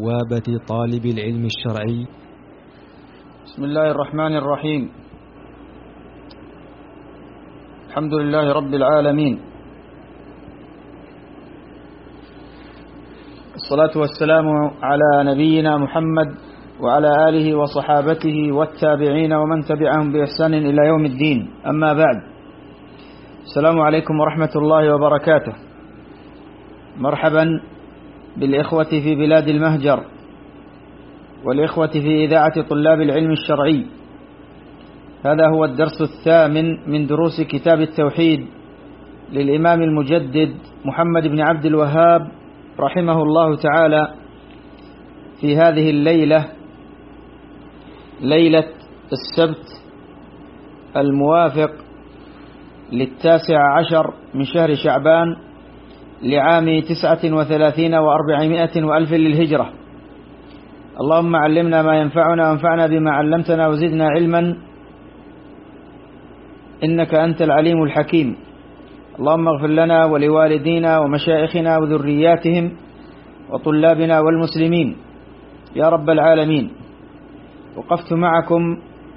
بوابة طالب العلم الشرعي. بسم الله الرحمن الرحيم. الحمد لله رب العالمين، الصلاة والسلام على نبينا محمد وعلى آله وصحابته والتابعين ومن تبعهم بإحسان إلى يوم الدين. أما بعد، السلام عليكم ورحمة الله وبركاته. مرحبا بالإخوة في بلاد المهجر والإخوة في إذاعة طلاب العلم الشرعي. هذا هو الدرس الثامن من دروس كتاب التوحيد للإمام المجدد محمد بن عبد الوهاب رحمه الله تعالى، في هذه الليلة، ليلة السبت الموافق 19 من شهر شعبان لعام 39 و400 وألف للهجرة. اللهم علمنا ما ينفعنا وانفعنا بما علمتنا وزدنا علما إنك أنت العليم الحكيم. اللهم اغفر لنا ولوالدينا ومشايخنا وذرياتهم وطلابنا والمسلمين يا رب العالمين. وقفت معكم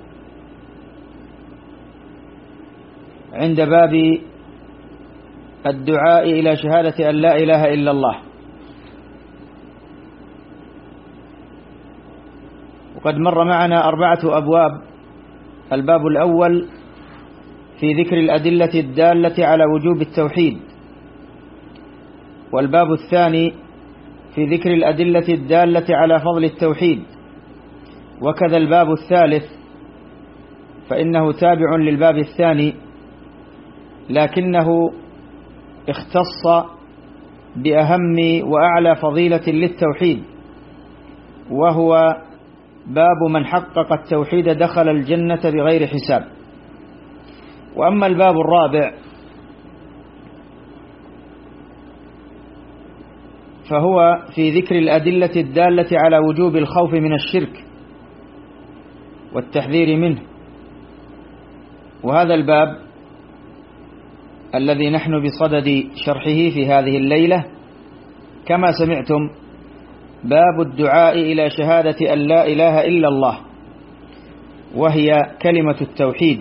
عند باب الدعاء إلى شهادة أن لا إله إلا الله، وقد مر معنا 4 أبواب. الباب الأول في ذكر الأدلة الدالة على وجوب التوحيد، والباب الثاني في ذكر الأدلة الدالة على فضل التوحيد، وكذا الباب الثالث فإنه تابع للباب الثاني، لكنه اختص بأهم وأعلى فضيلة للتوحيد، وهو باب من حقق التوحيد دخل الجنة بغير حساب. وأما الباب الرابع فهو في ذكر الأدلة الدالة على وجوب الخوف من الشرك والتحذير منه، وهذا الباب الذي نحن بصدد شرحه في هذه الليلة كما سمعتم باب الدعاء إلى شهادة أن لا إله إلا الله، وهي كلمة التوحيد.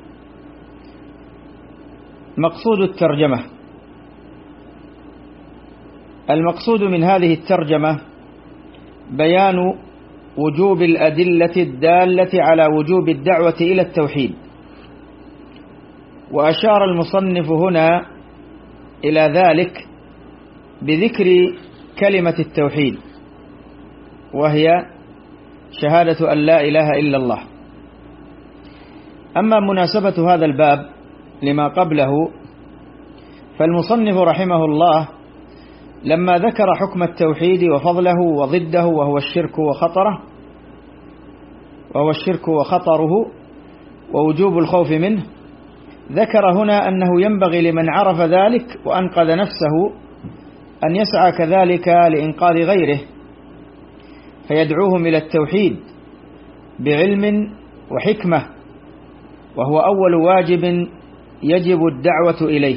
مقصود الترجمة، المقصود من هذه الترجمة بيان وجوب الأدلة الدالة على وجوب الدعوة إلى التوحيد. وأشار المصنف هنا إلى ذلك بذكر كلمة التوحيد، وهي شهادة أن لا إله إلا الله. أما مناسبة هذا الباب لما قبله، فالمصنف رحمه الله لما ذكر حكم التوحيد وفضله وضده وهو الشرك وخطره ووجوب الخوف منه، ذكر هنا أنه ينبغي لمن عرف ذلك وأنقذ نفسه أن يسعى كذلك لإنقاذ غيره، فيدعوهم إلى التوحيد بعلم وحكمة، وهو أول واجب يجب الدعوة إليه.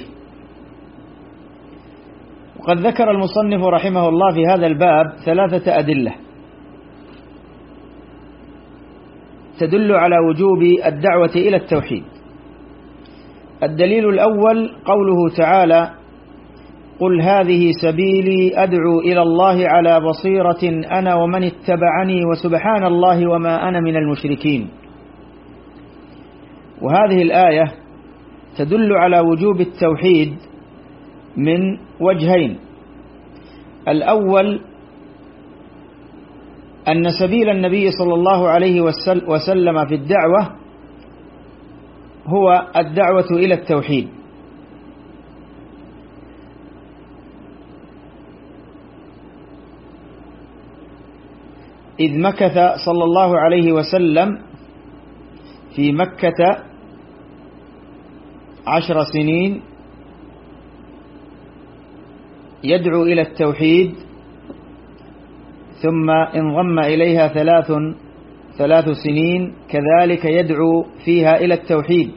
وقد ذكر المصنف رحمه الله في هذا الباب 3 أدلة تدل على وجوب الدعوة إلى التوحيد. الدليل الأول قوله تعالى: قل هذه سبيلي أدعو إلى الله على بصيرة أنا ومن اتبعني وسبحان الله وما أنا من المشركين. وهذه الآية تدل على وجوب التوحيد من وجهين. الأول أن سبيل النبي صلى الله عليه وسلم في الدعوة هو الدعوة إلى التوحيد، إذ مكث صلى الله عليه وسلم في مكة 10 سنين يدعو إلى التوحيد، ثم انضم إليها 3 سنين كذلك يدعو فيها إلى التوحيد.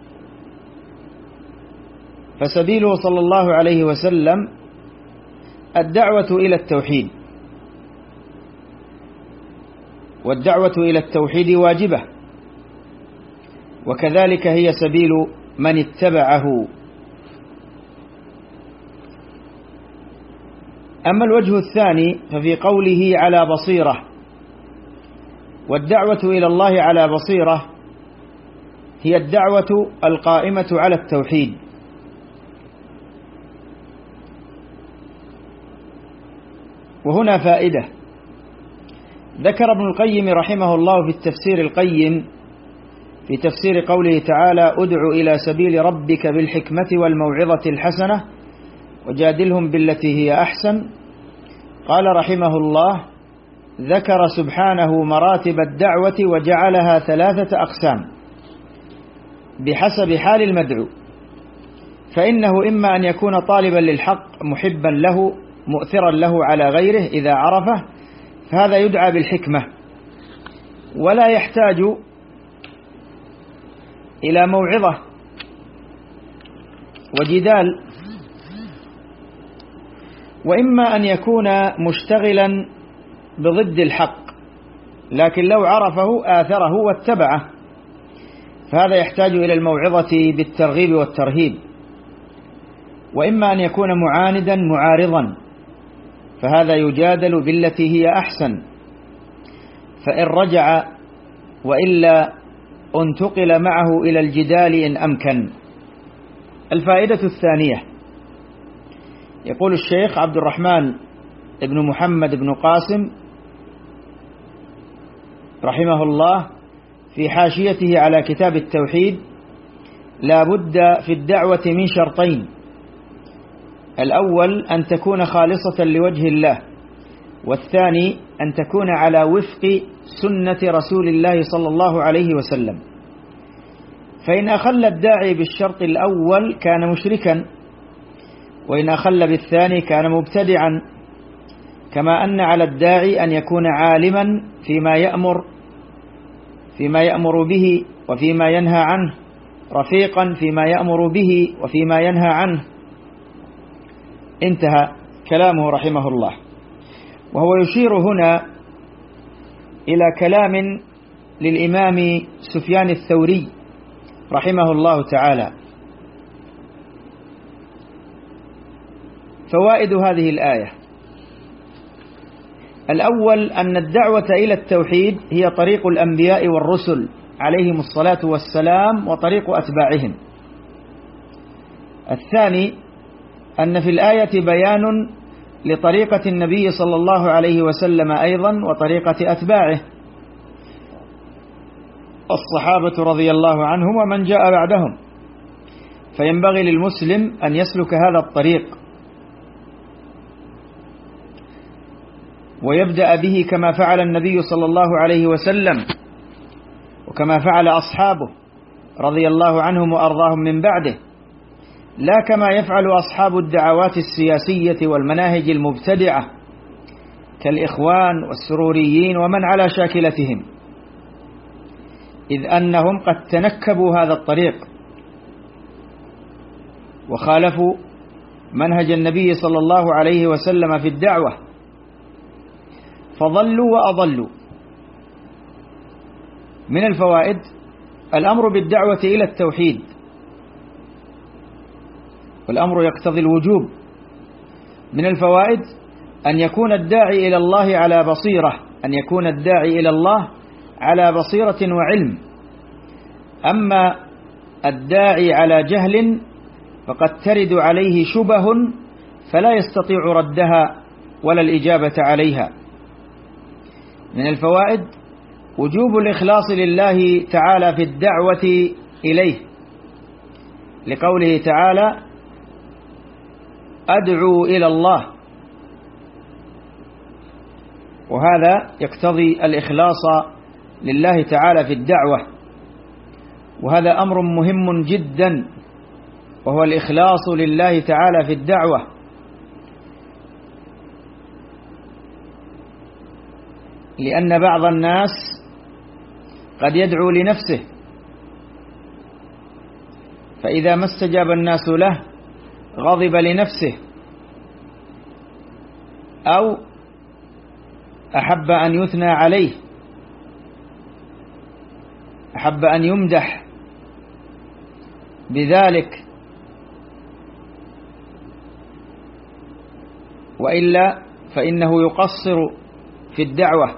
فسبيله صلى الله عليه وسلم الدعوة إلى التوحيد، والدعوة إلى التوحيد واجبة، وكذلك هي سبيل من اتبعه. أما الوجه الثاني ففي قوله على بصيرة، والدعوة إلى الله على بصيرة هي الدعوة القائمة على التوحيد. وهنا فائدة ذكر ابن القيم رحمه الله في التفسير القيم في تفسير قوله تعالى ادع إلى سبيل ربك بالحكمة والموعظة الحسنة وجادلهم بالتي هي أحسن. قال رحمه الله ذكر سبحانه مراتب الدعوة وجعلها 3 أقسام بحسب حال المدعو، فإنه إما أن يكون طالبا للحق محبا له مؤثرا له على غيره إذا عرفه، فهذا يدعى بالحكمة ولا يحتاج إلى موعظة وجدال، وإما أن يكون مشتغلا بضد الحق لكن لو عرفه آثره واتبعه، فهذا يحتاج إلى الموعظة بالترغيب والترهيب. وإما أن يكون معاندا معارضا، فهذا يجادل بالتي هي أحسن، فإن رجع وإلا انتقل معه إلى الجدال إن أمكن. الفائدة الثانية، يقول الشيخ عبد الرحمن بن محمد بن قاسم رحمه الله في حاشيته على كتاب التوحيد لا بد في الدعوة من شرطين: الأول أن تكون خالصة لوجه الله، والثاني أن تكون على وفق سنة رسول الله صلى الله عليه وسلم. فإن أخل الداعي بالشرط الأول كان مشركا، وإن أخل بالثاني كان مبتدعا، كما أن على الداعي أن يكون عالما فيما يأمر به وفيما ينهى عنه، رفيقا فيما يأمر به وفيما ينهى عنه. انتهى كلامه رحمه الله. وهو يشير هنا إلى كلام للإمام سفيان الثوري رحمه الله تعالى. فوائد هذه الآية: الأول أن الدعوة إلى التوحيد هي طريق الأنبياء والرسل عليهم الصلاة والسلام وطريق أتباعهم. الثاني أن في الآية بيان لطريقة النبي صلى الله عليه وسلم أيضا وطريقة أتباعه الصحابة رضي الله عنهم ومن جاء بعدهم، فينبغي للمسلم أن يسلك هذا الطريق ويبدأ به كما فعل النبي صلى الله عليه وسلم وكما فعل أصحابه رضي الله عنهم وأرضاهم من بعده، لا كما يفعل أصحاب الدعوات السياسية والمناهج المبتدعة كالإخوان والسروريين ومن على شاكلتهم، إذ أنهم قد تنكبوا هذا الطريق وخالفوا منهج النبي صلى الله عليه وسلم في الدعوة فضلوا وأضلوا. من الفوائد الأمر بالدعوة إلى التوحيد، والأمر يقتضي الوجوب. من الفوائد أن يكون الداعي إلى الله على بصيرة، أن يكون الداعي إلى الله على بصيرة وعلم. أما الداعي على جهل فقد ترد عليه شبه فلا يستطيع ردها ولا الإجابة عليها. من الفوائد وجوب الإخلاص لله تعالى في الدعوة إليه، لقوله تعالى أدعو إلى الله، وهذا يقتضي الإخلاص لله تعالى في الدعوة، وهذا أمر مهم جدا، وهو الإخلاص لله تعالى في الدعوة. لأن بعض الناس قد يدعو لنفسه، فإذا ما استجاب الناس له غضب لنفسه أو أحب أن يثنى عليه، أحب أن يمدح بذلك، وإلا فإنه يقصر في الدعوة.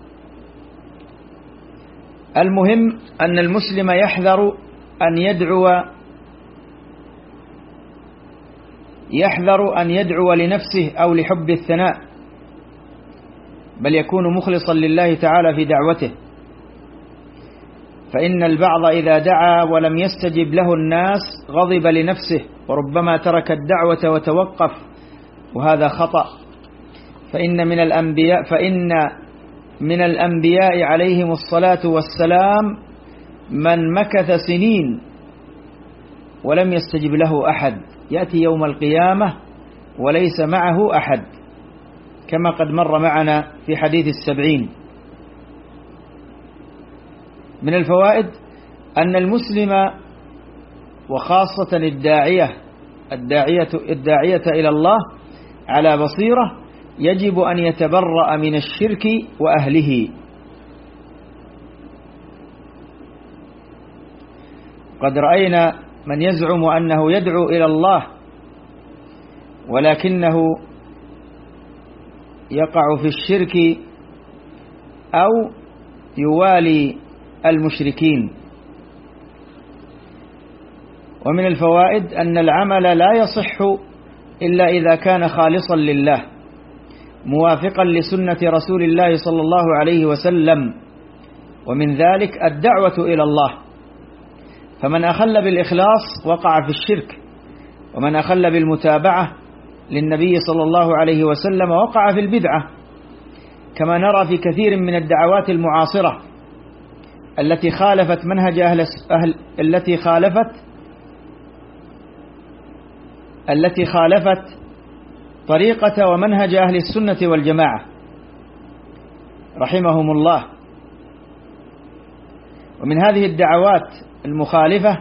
المهم أن المسلم يحذر أن يدعو لنفسه أو لحب الثناء، بل يكون مخلصا لله تعالى في دعوته، فإن البعض إذا دعا ولم يستجب له الناس غضب لنفسه، وربما ترك الدعوة وتوقف، وهذا خطأ. فإن من الأنبياء عليهم الصلاة والسلام من مكث سنين ولم يستجب له أحد، يأتي يوم القيامة وليس معه أحد، كما قد مر معنا في حديث 70. من الفوائد أن المسلم وخاصة الداعية إلى الله على بصيرة يجب أن يتبرأ من الشرك وأهله. قد رأينا من يزعم أنه يدعو إلى الله ولكنه يقع في الشرك أو يوالي المشركين. ومن الفوائد أن العمل لا يصح إلا إذا كان خالصا لله، موافقا لسنة رسول الله صلى الله عليه وسلم، ومن ذلك الدعوة إلى الله، فمن أخل بالإخلاص وقع في الشرك، ومن أخل بالمتابعة للنبي صلى الله عليه وسلم وقع في البدعة، كما نرى في كثير من الدعوات المعاصرة التي خالفت منهج التي خالفت طريقة ومنهج أهل السنة والجماعة رحمهم الله. ومن هذه الدعوات المخالفة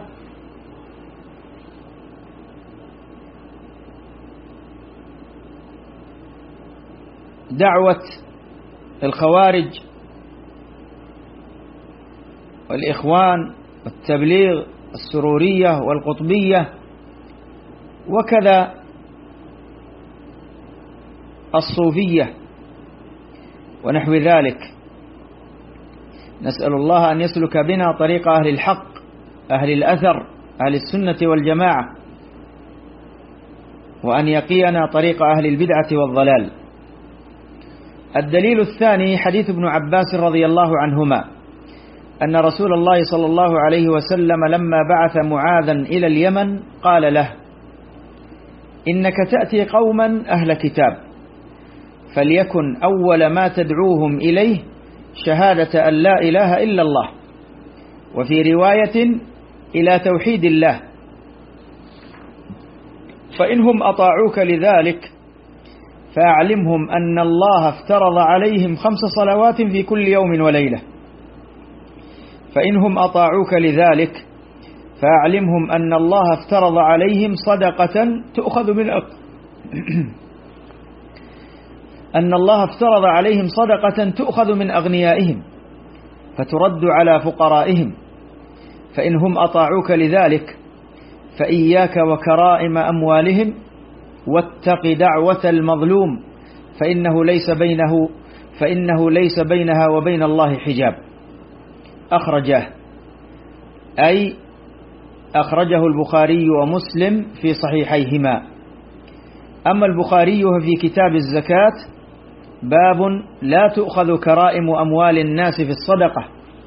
دعوة الخوارج والإخوان والتبليغ السرورية والقطبية، وكذا الصوفية ونحو ذلك. نسأل الله أن يسلك بنا طريق أهل الحق، أهل الأثر، أهل السنة والجماعة، وأن يقينا طريق أهل البدعة والضلال. الدليل الثاني حديث ابن عباس رضي الله عنهما أن رسول الله صلى الله عليه وسلم لما بعث معاذا إلى اليمن قال له: إنك تأتي قوما أهل كتاب، فليكن أول ما تدعوهم إليه شهادة أن لا إله إلا الله، وفي رواية إلى توحيد الله، فإنهم أطاعوك لذلك فأعلمهم أن الله افترض عليهم 5 صلوات في كل يوم وليلة، فإنهم أطاعوك لذلك فأعلمهم أن الله افترض عليهم صدقة تؤخذ من أغنيائهم فترد على فقرائهم، فإنهم أطاعوك لذلك فإياك وكرائم أموالهم، واتق دعوة المظلوم فإنه ليس بينها وبين الله حجاب. أخرجه البخاري ومسلم في صحيحيهما. أما البخاري في كتاب الزكاة باب لا تؤخذ كرائم أموال الناس في الصدقة،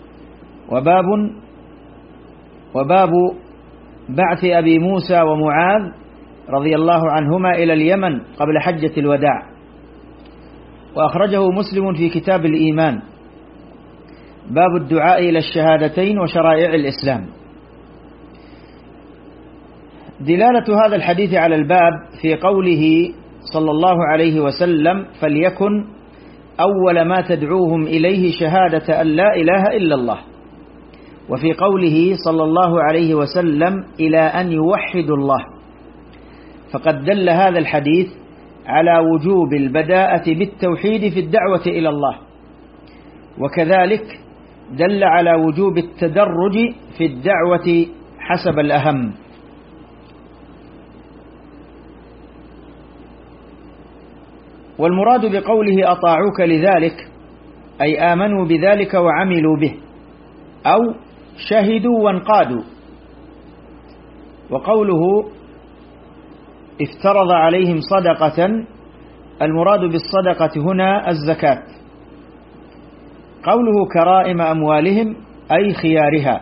وباب بعث أبي موسى ومعاذ رضي الله عنهما إلى اليمن قبل حجة الوداع. وأخرجه مسلم في كتاب الإيمان باب الدعاء إلى الشهادتين وشرائع الإسلام. دلالة هذا الحديث على الباب في قوله صلى الله عليه وسلم: فليكن أول ما تدعوهم إليه شهادة أن لا إله إلا الله، وفي قوله صلى الله عليه وسلم: إلى أن يوحدوا الله، فقد دل هذا الحديث على وجوب البداءة بالتوحيد في الدعوة إلى الله، وكذلك دل على وجوب التدرج في الدعوة حسب الأهم. والمراد بقوله أطاعوك لذلك أي آمنوا بذلك وعملوا به، أو شهدوا وانقادوا. وقوله افترض عليهم صدقة، المراد بالصدقة هنا الزكاة. قوله كرائم أموالهم أي خيارها،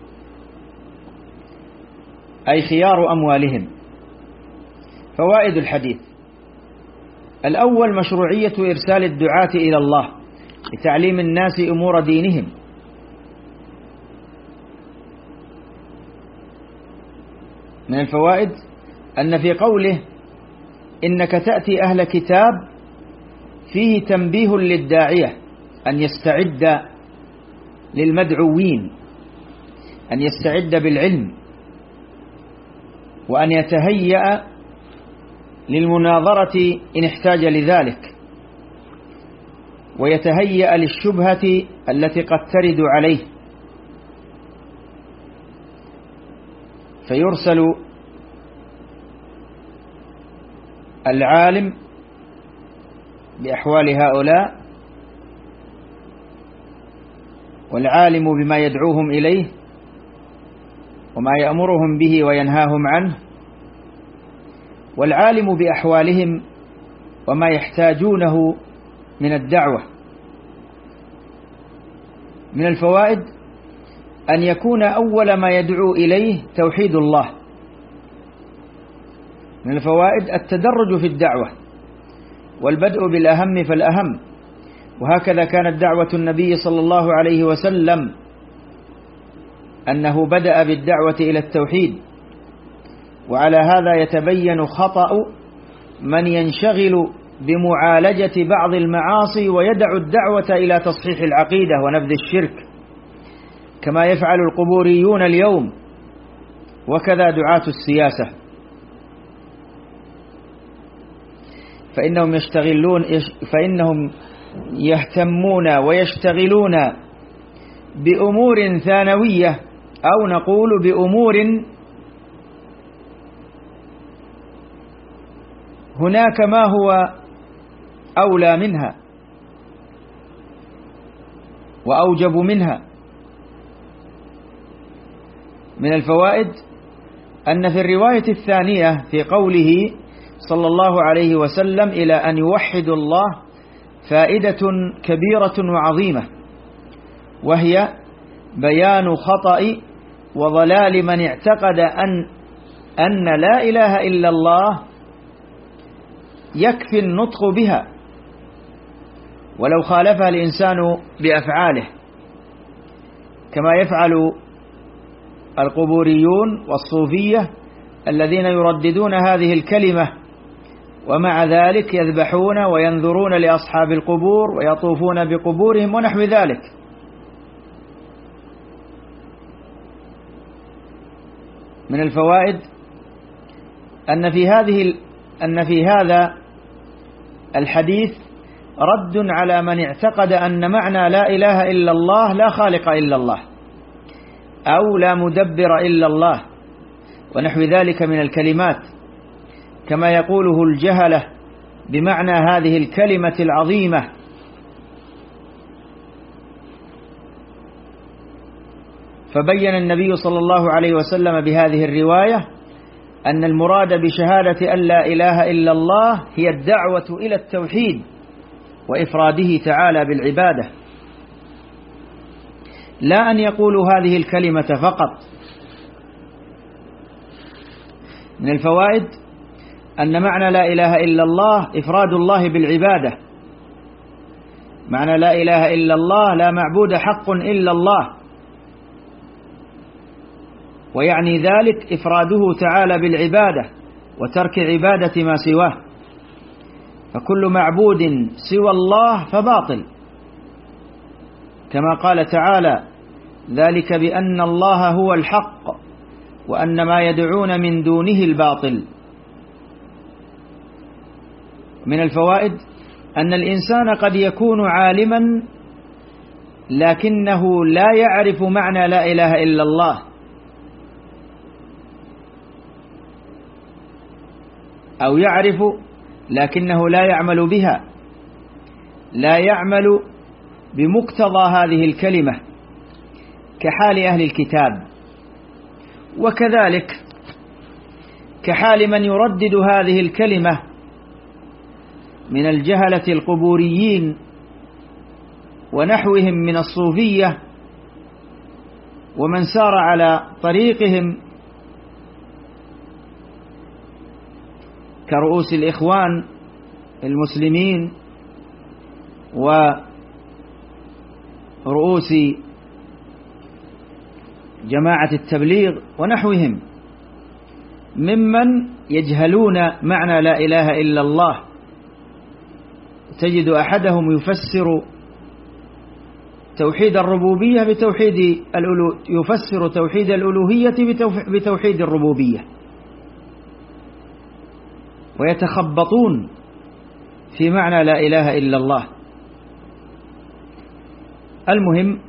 أي خيار أموالهم. فوائد الحديث: الأول مشروعية إرسال الدعاة إلى الله لتعليم الناس أمور دينهم. من الفوائد أن في قوله إنك تأتي أهل كتاب فيه تنبيه للداعية أن يستعد للمدعوين، أن يستعد بالعلم، وأن يتهيأ للمناظرة إن احتاج لذلك، ويتهيأ للشبهة التي قد ترد عليه، فيرسل العالم بأحوال هؤلاء، والعالم بما يدعوهم إليه وما يأمرهم به وينهاهم عنه، والعالم بأحوالهم وما يحتاجونه من الدعوة. من الفوائد أن يكون أول ما يدعو إليه توحيد الله. من الفوائد التدرج في الدعوة والبدء بالأهم فالأهم، وهكذا كانت دعوة النبي صلى الله عليه وسلم أنه بدأ بالدعوة إلى التوحيد. وعلى هذا يتبين خطأ من ينشغل بمعالجة بعض المعاصي ويدع الدعوة إلى تصحيح العقيدة ونبذ الشرك، كما يفعل القبوريون اليوم، وكذا دعاة السياسة، فإنهم يهتمون ويشتغلون بأمور ثانوية، أو نقول بأمور هناك ما هو أولى منها وأوجب منها. من الفوائد أن في الرواية الثانية في قوله صلى الله عليه وسلم إلى أن يوحدوا الله فائدة كبيرة وعظيمة، وهي بيان خطأ وضلال من اعتقد أن لا إله إلا الله يكفي النطق بها ولو خالفها الإنسان بأفعاله، كما يفعل القبوريون والصوفية الذين يرددون هذه الكلمة، ومع ذلك يذبحون وينذرون لأصحاب القبور ويطوفون بقبورهم ونحو ذلك. من الفوائد أن في هذا الحديث رد على من اعتقد أن معنى لا إله إلا الله لا خالق إلا الله، أو لا مدبر إلا الله، ونحو ذلك من الكلمات، كما يقوله الجهلة بمعنى هذه الكلمة العظيمة. فبين النبي صلى الله عليه وسلم بهذه الرواية أن المراد بشهادة أن لا إله إلا الله هي الدعوة إلى التوحيد وإفراده تعالى بالعبادة، لا أن يقولوا هذه الكلمة فقط. من الفوائد أن معنى لا إله إلا الله إفراد الله بالعبادة. معنى لا إله إلا الله لا معبود حق إلا الله، ويعني ذلك إفراده تعالى بالعبادة وترك عبادة ما سواه، فكل معبود سوى الله فباطل، كما قال تعالى: ذلك بأن الله هو الحق وأن ما يدعون من دونه الباطل. من الفوائد أن الإنسان قد يكون عالما لكنه لا يعرف معنى لا إله إلا الله، أو يعرف لكنه لا يعمل بها، لا يعمل بمقتضى هذه الكلمة كحال أهل الكتاب، وكذلك كحال من يردد هذه الكلمة من الجهلة القبوريين ونحوهم من الصوفية ومن سار على طريقهم كرؤوس الإخوان المسلمين ورؤوس جماعة التبليغ ونحوهم ممن يجهلون معنى لا إله إلا الله. تجد أحدهم يفسر توحيد الربوبية يفسر توحيد الألوهية بتوحيد الربوبية، ويتخبطون في معنى لا إله إلا الله. المهم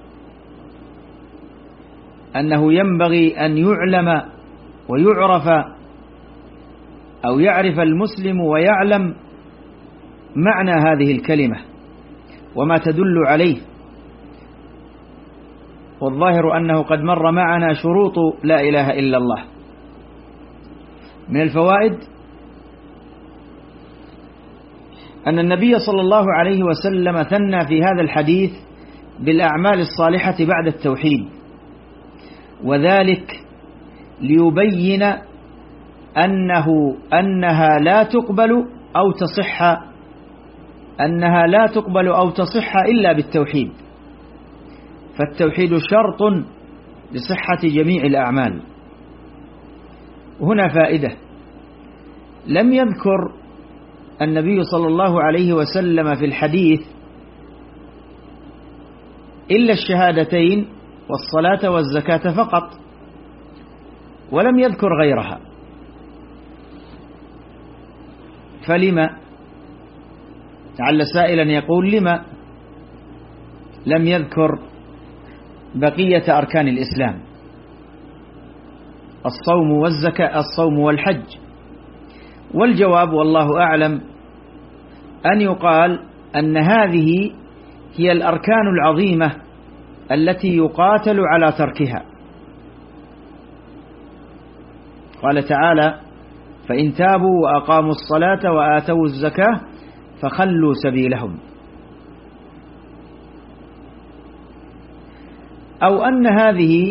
أنه ينبغي أن يعلم ويعرف، أو يعرف المسلم ويعلم معنى هذه الكلمة وما تدل عليه. والظاهر أنه قد مر معنا شروط لا إله إلا الله. من الفوائد أن النبي صلى الله عليه وسلم ثنى في هذا الحديث بالأعمال الصالحة بعد التوحيد، وذلك ليبين أنها لا تقبل أو تصح إلا بالتوحيد، فالتوحيد شرط لصحة جميع الأعمال. هنا فائدة: لم يذكر النبي صلى الله عليه وسلم في الحديث إلا الشهادتين والصلاة والزكاة فقط، ولم يذكر غيرها. فلما؟ لعل سائلا يقول: لما لم يذكر بقية أركان الإسلام، الصوم والزكاة، الصوم والحج؟ والجواب والله أعلم أن يقال أن هذه هي الأركان العظيمة التي يقاتل على تركها. قال تعالى: فإن تابوا وأقاموا الصلاة وآتوا الزكاة فخلوا سبيلهم. أو أن هذه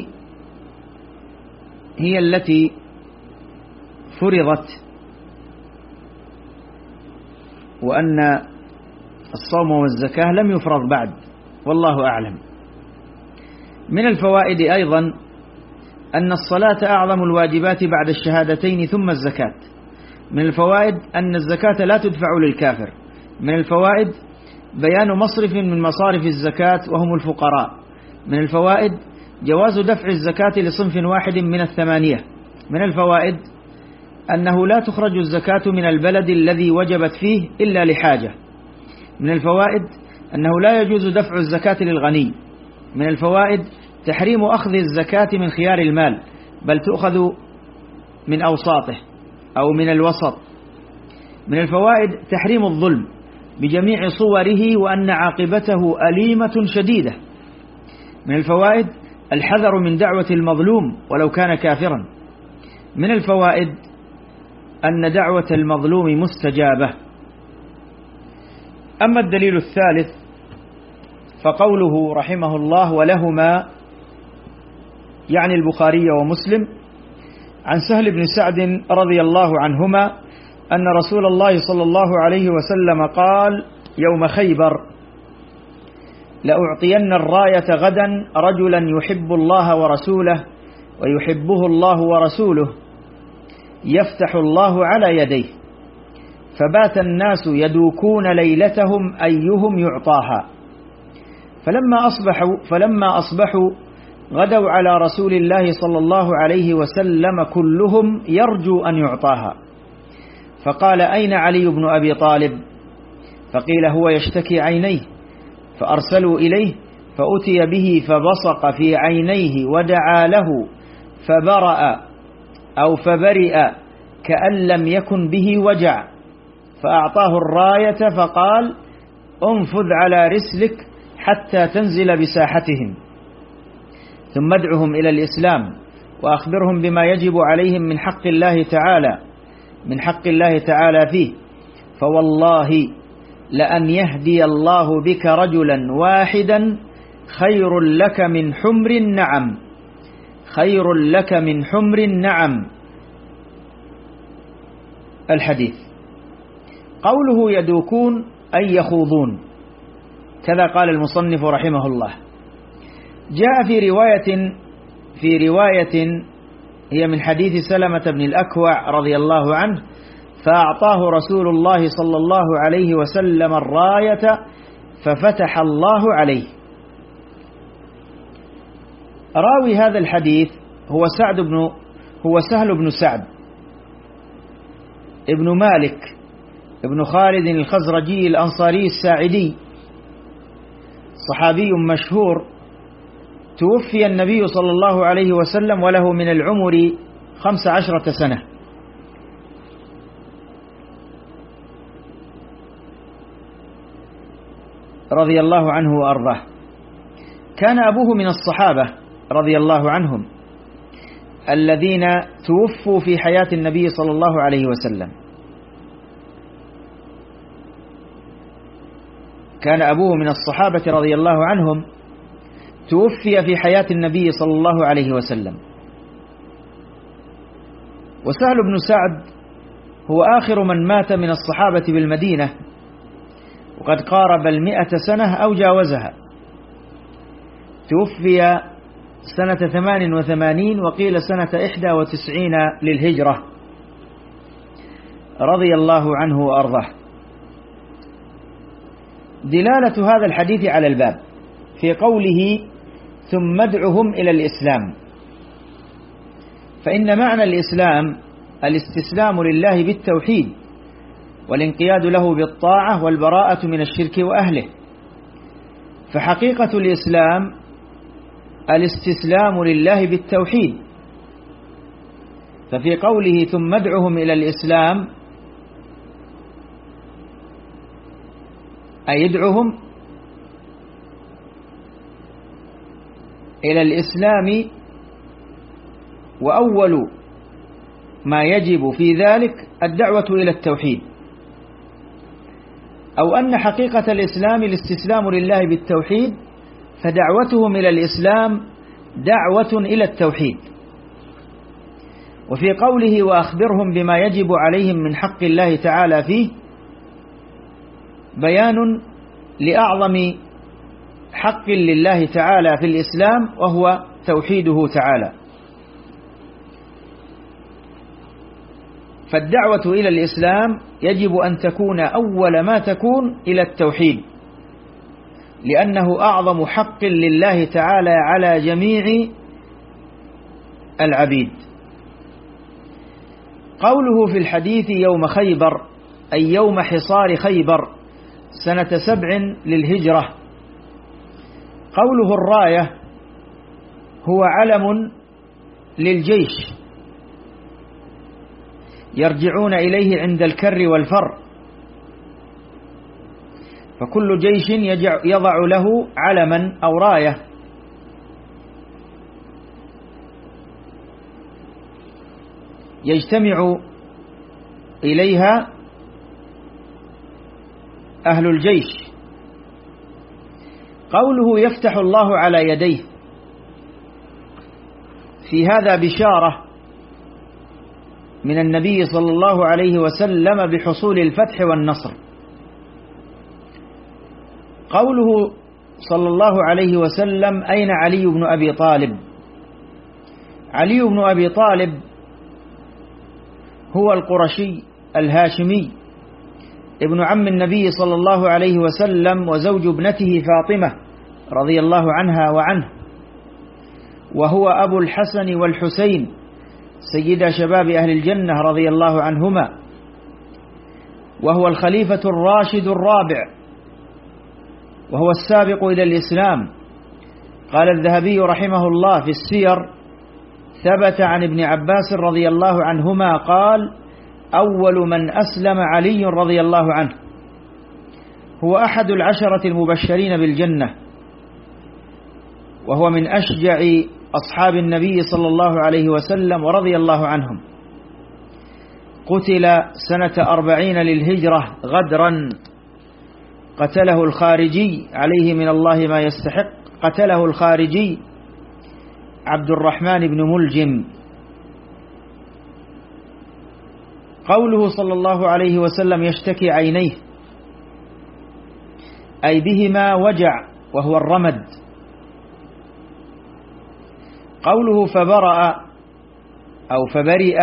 هي التي فرضت، وأن الصوم والزكاة لم يفرض بعد، والله أعلم. من الفوائد أيضا أن الصلاة أعظم الواجبات بعد الشهادتين ثم الزكاة. من الفوائد أن الزكاة لا تدفع للكافر. من الفوائد بيان مصرف من مصارف الزكاة وهم الفقراء. من الفوائد جواز دفع الزكاة لصنف واحد من الثمانية. من الفوائد أنه لا تخرج الزكاة من البلد الذي وجبت فيه إلا لحاجة. من الفوائد أنه لا يجوز دفع الزكاة للغني. من الفوائد تحريم أخذ الزكاة من خيار المال، بل تؤخذ من أوساطه أو من الوسط. من الفوائد تحريم الظلم بجميع صوره، وأن عاقبته أليمة شديدة. من الفوائد الحذر من دعوة المظلوم ولو كان كافرا. من الفوائد أن دعوة المظلوم مستجابة. أما الدليل الثالث فقوله رحمه الله: ولهما، يعني البخاري ومسلم، عن سهل بن سعد رضي الله عنهما أن رسول الله صلى الله عليه وسلم قال يوم خيبر: لأعطين الراية غدا رجلا يحب الله ورسوله ويحبه الله ورسوله، يفتح الله على يديه. فبات الناس يدوكون ليلتهم أيهم يعطاها، فلما أصبحوا غدوا على رسول الله صلى الله عليه وسلم كلهم يرجو أن يعطاها، فقال: أين علي بن أبي طالب؟ فقيل: هو يشتكي عينيه. فأرسلوا إليه فأتي به فبصق في عينيه ودعا له فبرأ أو فبرئ كأن لم يكن به وجع، فأعطاه الراية فقال: انفذ على رسلك حتى تنزل بساحتهم، ثم ادعهم إلى الإسلام وأخبرهم بما يجب عليهم من حق الله تعالى فيه، فوالله لأن يهدي الله بك رجلا واحدا خير لك من حمر النعم، خير لك من حمر النعم. الحديث. قوله يدوكون أي يخوضون، كذا قال المصنف رحمه الله. جاء في رواية هي من حديث سلمة بن الأكوع رضي الله عنه: فأعطاه رسول الله صلى الله عليه وسلم الراية ففتح الله عليه. راوي هذا الحديث هو سهل بن سعد ابن مالك ابن خالد الخزرجي الأنصاري الساعدي، صحابي مشهور، توفي النبي صلى الله عليه وسلم وله من العمر 15 سنة. رضي الله عنه وأرضاه. كان أبوه من الصحابة رضي الله عنهم الذين توفوا في حياة النبي صلى الله عليه وسلم. كان أبوه من الصحابة رضي الله عنهم توفي في حياة النبي صلى الله عليه وسلم. وسهل بن سعد هو آخر من مات من الصحابة بالمدينة، وقد قارب 100 سنة أو جاوزها. توفي سنة 88 وقيل سنة 91 للهجرة، رضي الله عنه وأرضاه. دلالة هذا الحديث على الباب في قوله: ثم ادعهم إلى الإسلام، فإن معنى الإسلام الاستسلام لله بالتوحيد والانقياد له بالطاعة والبراءة من الشرك وأهله. فحقيقة الإسلام الاستسلام لله بالتوحيد، ففي قوله ثم ادعهم إلى الإسلام أي ادعهم إلى الإسلام، وأول ما يجب في ذلك الدعوة إلى التوحيد، أو أن حقيقة الإسلام الاستسلام لله بالتوحيد، فدعوتهم إلى الإسلام دعوة إلى التوحيد. وفي قوله وأخبرهم بما يجب عليهم من حق الله تعالى فيه بيان لأعظم حق لله تعالى في الإسلام، وهو توحيده تعالى. فالدعوة إلى الإسلام يجب أن تكون أول ما تكون إلى التوحيد، لأنه أعظم حق لله تعالى على جميع العبيد. قوله في الحديث يوم خيبر أي يوم حصار خيبر سنة 7 للهجرة. قوله الراية هو علم للجيش يرجعون إليه عند الكر والفر، فكل جيش يضع له علما أو راية. يجتمع إليها أهل الجيش. قوله يفتح الله على يديه، في هذا بشارة من النبي صلى الله عليه وسلم بحصول الفتح والنصر. قوله صلى الله عليه وسلم أين علي بن أبي طالب؟ علي بن أبي طالب هو القرشي الهاشمي ابن عم النبي صلى الله عليه وسلم وزوج ابنته فاطمة رضي الله عنها وعنه، وهو أبو الحسن والحسين سيدا شباب أهل الجنة رضي الله عنهما. وهو الخليفة الراشد الرابع، وهو السابق إلى الإسلام. قال الذهبي رحمه الله في السير: ثبت عن ابن عباس رضي الله عنهما قال: أول من أسلم علي رضي الله عنه، هو أحد العشرة المبشرين بالجنة، وهو من أشجع أصحاب النبي صلى الله عليه وسلم ورضي الله عنهم. قتل سنة 40 للهجرة غدرا، قتله الخارجي عليه من الله ما يستحق، قتله الخارجي عبد الرحمن بن ملجم. قوله صلى الله عليه وسلم يشتكي عينيه، أي بهما وجع وهو الرمد. قوله فبرأ أو فبرئ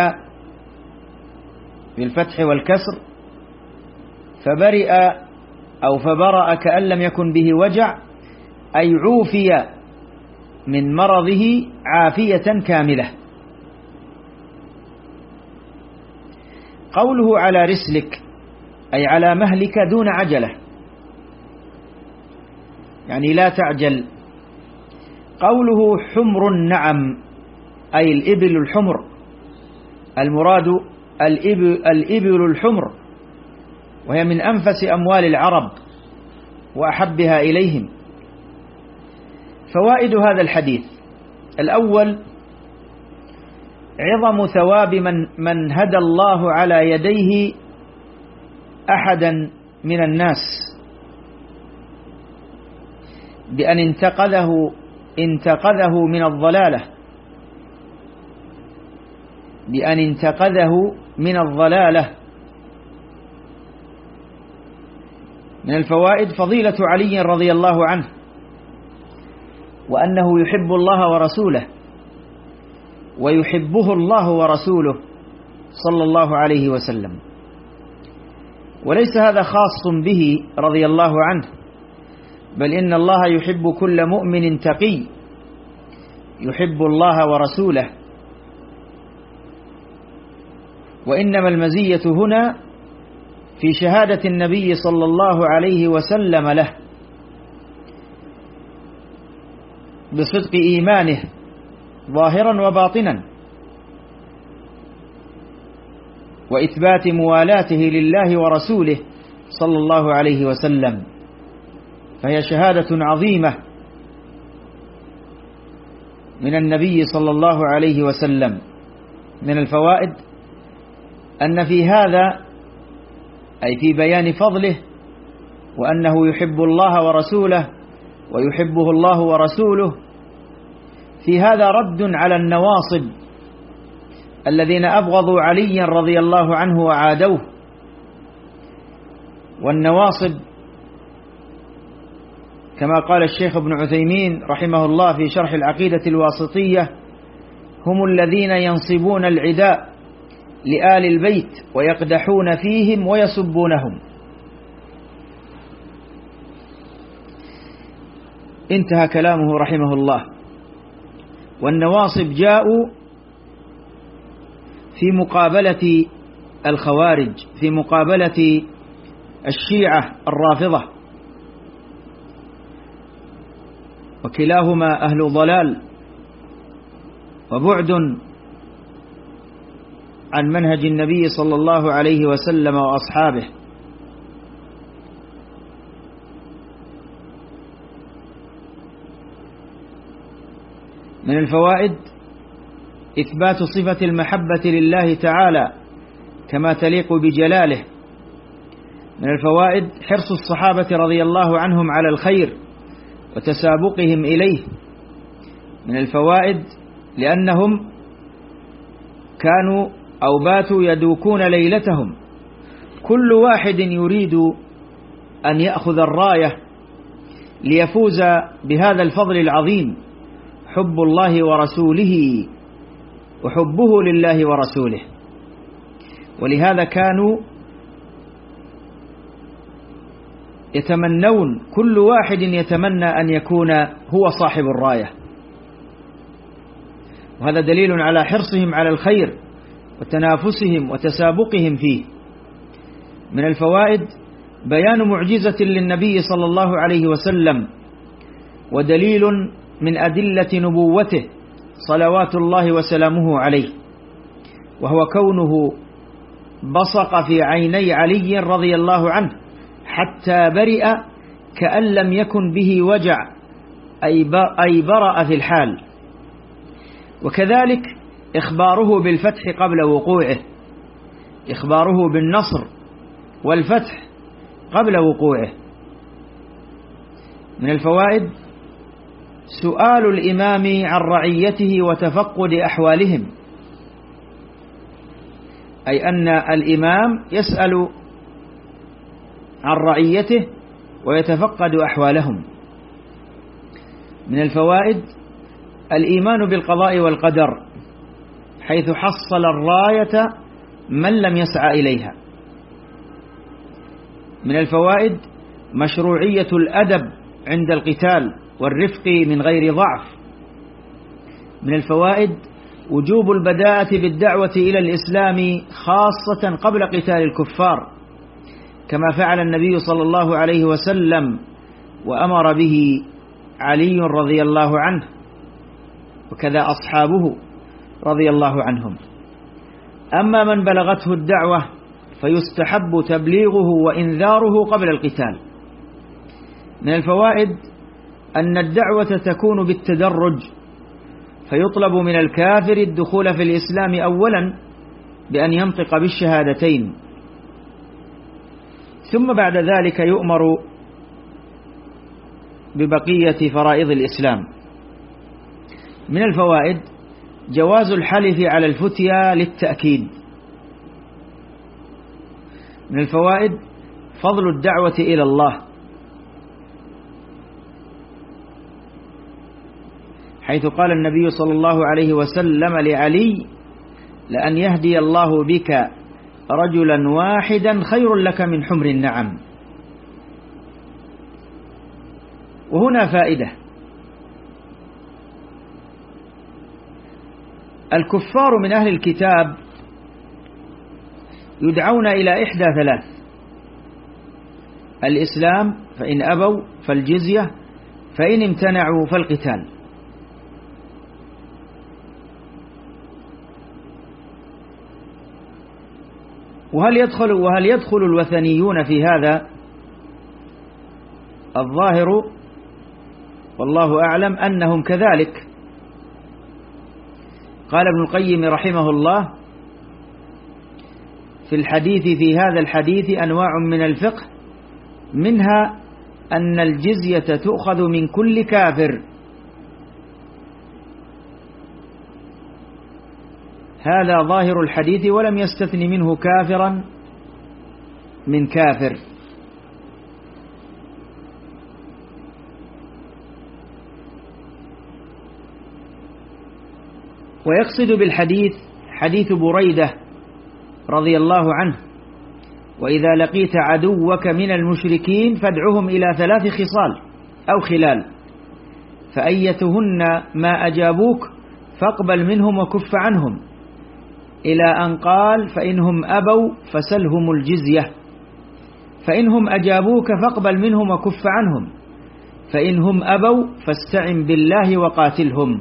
بالفتح والكسر، فبرئ أو فبرأ كأن لم يكن به وجع، أي عوفي من مرضه عافية كاملة. قوله على رسلك، أي على مهلك دون عجلة، يعني لا تعجل. قوله حمر النعم، أي الإبل الحمر، المراد الإبل الحمر، وهي من أنفس أموال العرب وأحبها إليهم. فوائد هذا الحديث: الأول، عظم ثواب من هدى الله على يديه أحدا من الناس بأن انتقذه من الضلالة، بأن انتقذه من الضلالة. من الفوائد فضيلة علي رضي الله عنه، وأنه يحب الله ورسوله، ويحبه الله ورسوله صلى الله عليه وسلم. وليس هذا خاص به رضي الله عنه، بل إن الله يحب كل مؤمن تقي يحب الله ورسوله. وإنما المزية هنا في شهادة النبي صلى الله عليه وسلم له بصدق إيمانه ظاهرا وباطنا، وإثبات موالاته لله ورسوله صلى الله عليه وسلم، فهي شهادة عظيمة من النبي صلى الله عليه وسلم. من الفوائد أن في هذا، أي في بيان فضله وأنه يحب الله ورسوله ويحبه الله ورسوله، في هذا رد على النواصب الذين أبغضوا عليا رضي الله عنه وعادوه. والنواصب كما قال الشيخ ابن عثيمين رحمه الله في شرح العقيدة الواسطية: هم الذين ينصبون العداء لآل البيت ويقدحون فيهم ويسبونهم. انتهى كلامه رحمه الله. والنواصب جاءوا في مقابلة الخوارج، في مقابلة الشيعة الرافضة، وكلاهما أهل ضلال وبعد عن منهج النبي صلى الله عليه وسلم وأصحابه. من الفوائد إثبات صفة المحبة لله تعالى كما تليق بجلاله. من الفوائد حرص الصحابة رضي الله عنهم على الخير وتسابقهم إليه. من الفوائد لأنهم كانوا أو باتوا يدوكون ليلتهم، كل واحد يريد أن يأخذ الراية ليفوز بهذا الفضل العظيم، حب الله ورسوله وحبه لله ورسوله. ولهذا كانوا يتمنون، كل واحد يتمنى أن يكون هو صاحب الراية، وهذا دليل على حرصهم على الخير وتنافسهم وتسابقهم فيه. من الفوائد بيان معجزة للنبي صلى الله عليه وسلم ودليل من أدلة نبوته صلوات الله وسلامه عليه، وهو كونه بصق في عيني علي رضي الله عنه حتى برئ كأن لم يكن به وجع، أي برأ في الحال. وكذلك إخباره بالفتح قبل وقوعه، إخباره بالنصر والفتح قبل وقوعه. من الفوائد سؤال الإمام عن رعيته وتفقد أحوالهم، أي أن الإمام يسأل عن رعيته ويتفقد أحوالهم. من الفوائد الإيمان بالقضاء والقدر، حيث حصل الراية من لم يسعى إليها. من الفوائد مشروعية الأدب عند القتال والرفق من غير ضعف. من الفوائد وجوب البداءة بالدعوة إلى الإسلام خاصة قبل قتال الكفار، كما فعل النبي صلى الله عليه وسلم وأمر به علي رضي الله عنه، وكذا أصحابه رضي الله عنهم. أما من بلغته الدعوة فيستحب تبليغه وإنذاره قبل القتال. من الفوائد أن الدعوة تكون بالتدرج، فيطلب من الكافر الدخول في الإسلام أولا بأن ينطق بالشهادتين، ثم بعد ذلك يؤمر ببقية فرائض الإسلام. من الفوائد جواز الحلف على الفتيا للتأكيد. من الفوائد فضل الدعوة إلى الله، حيث قال النبي صلى الله عليه وسلم لعلي: لأن يهدي الله بك رجلا واحدا خير لك من حمر النعم. وهنا فائدة: الكفار من أهل الكتاب يدعون إلى إحدى ثلاث: الإسلام، فإن أبوا فالجزية، فإن امتنعوا فالقتال. وهل يدخل الوثنيون في هذا؟ الظاهر والله أعلم أنهم كذلك. قال ابن القيم رحمه الله في هذا الحديث أنواع من الفقه، منها أن الجزية تؤخذ من كل كافر، هذا ظاهر الحديث، ولم يستثن منه كافرا من كافر. ويقصد بالحديث حديث بريدة رضي الله عنه: وإذا لقيت عدوك من المشركين فادعهم إلى 3 خصال أو خلال، فأيتهن ما أجابوك فاقبل منهم وكف عنهم، إلى أن قال: فإنهم أبوا فسلهم الجزية، فإنهم أجابوك فاقبل منهم وكف عنهم، فإنهم أبوا فاستعن بالله وقاتلهم.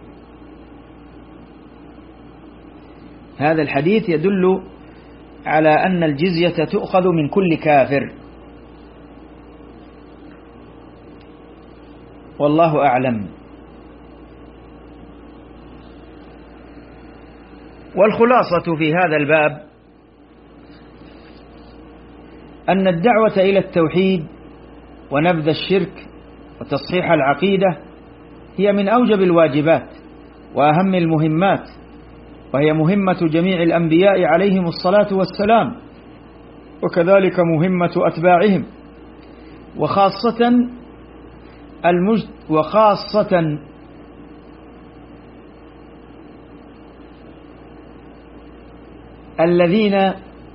هذا الحديث يدل على أن الجزية تؤخذ من كل كافر، والله أعلم. والخلاصة في هذا الباب أن الدعوة إلى التوحيد ونبذ الشرك وتصحيح العقيدة هي من أوجب الواجبات وأهم المهمات، وهي مهمة جميع الأنبياء عليهم الصلاة والسلام، وكذلك مهمة أتباعهم، وخاصة الذين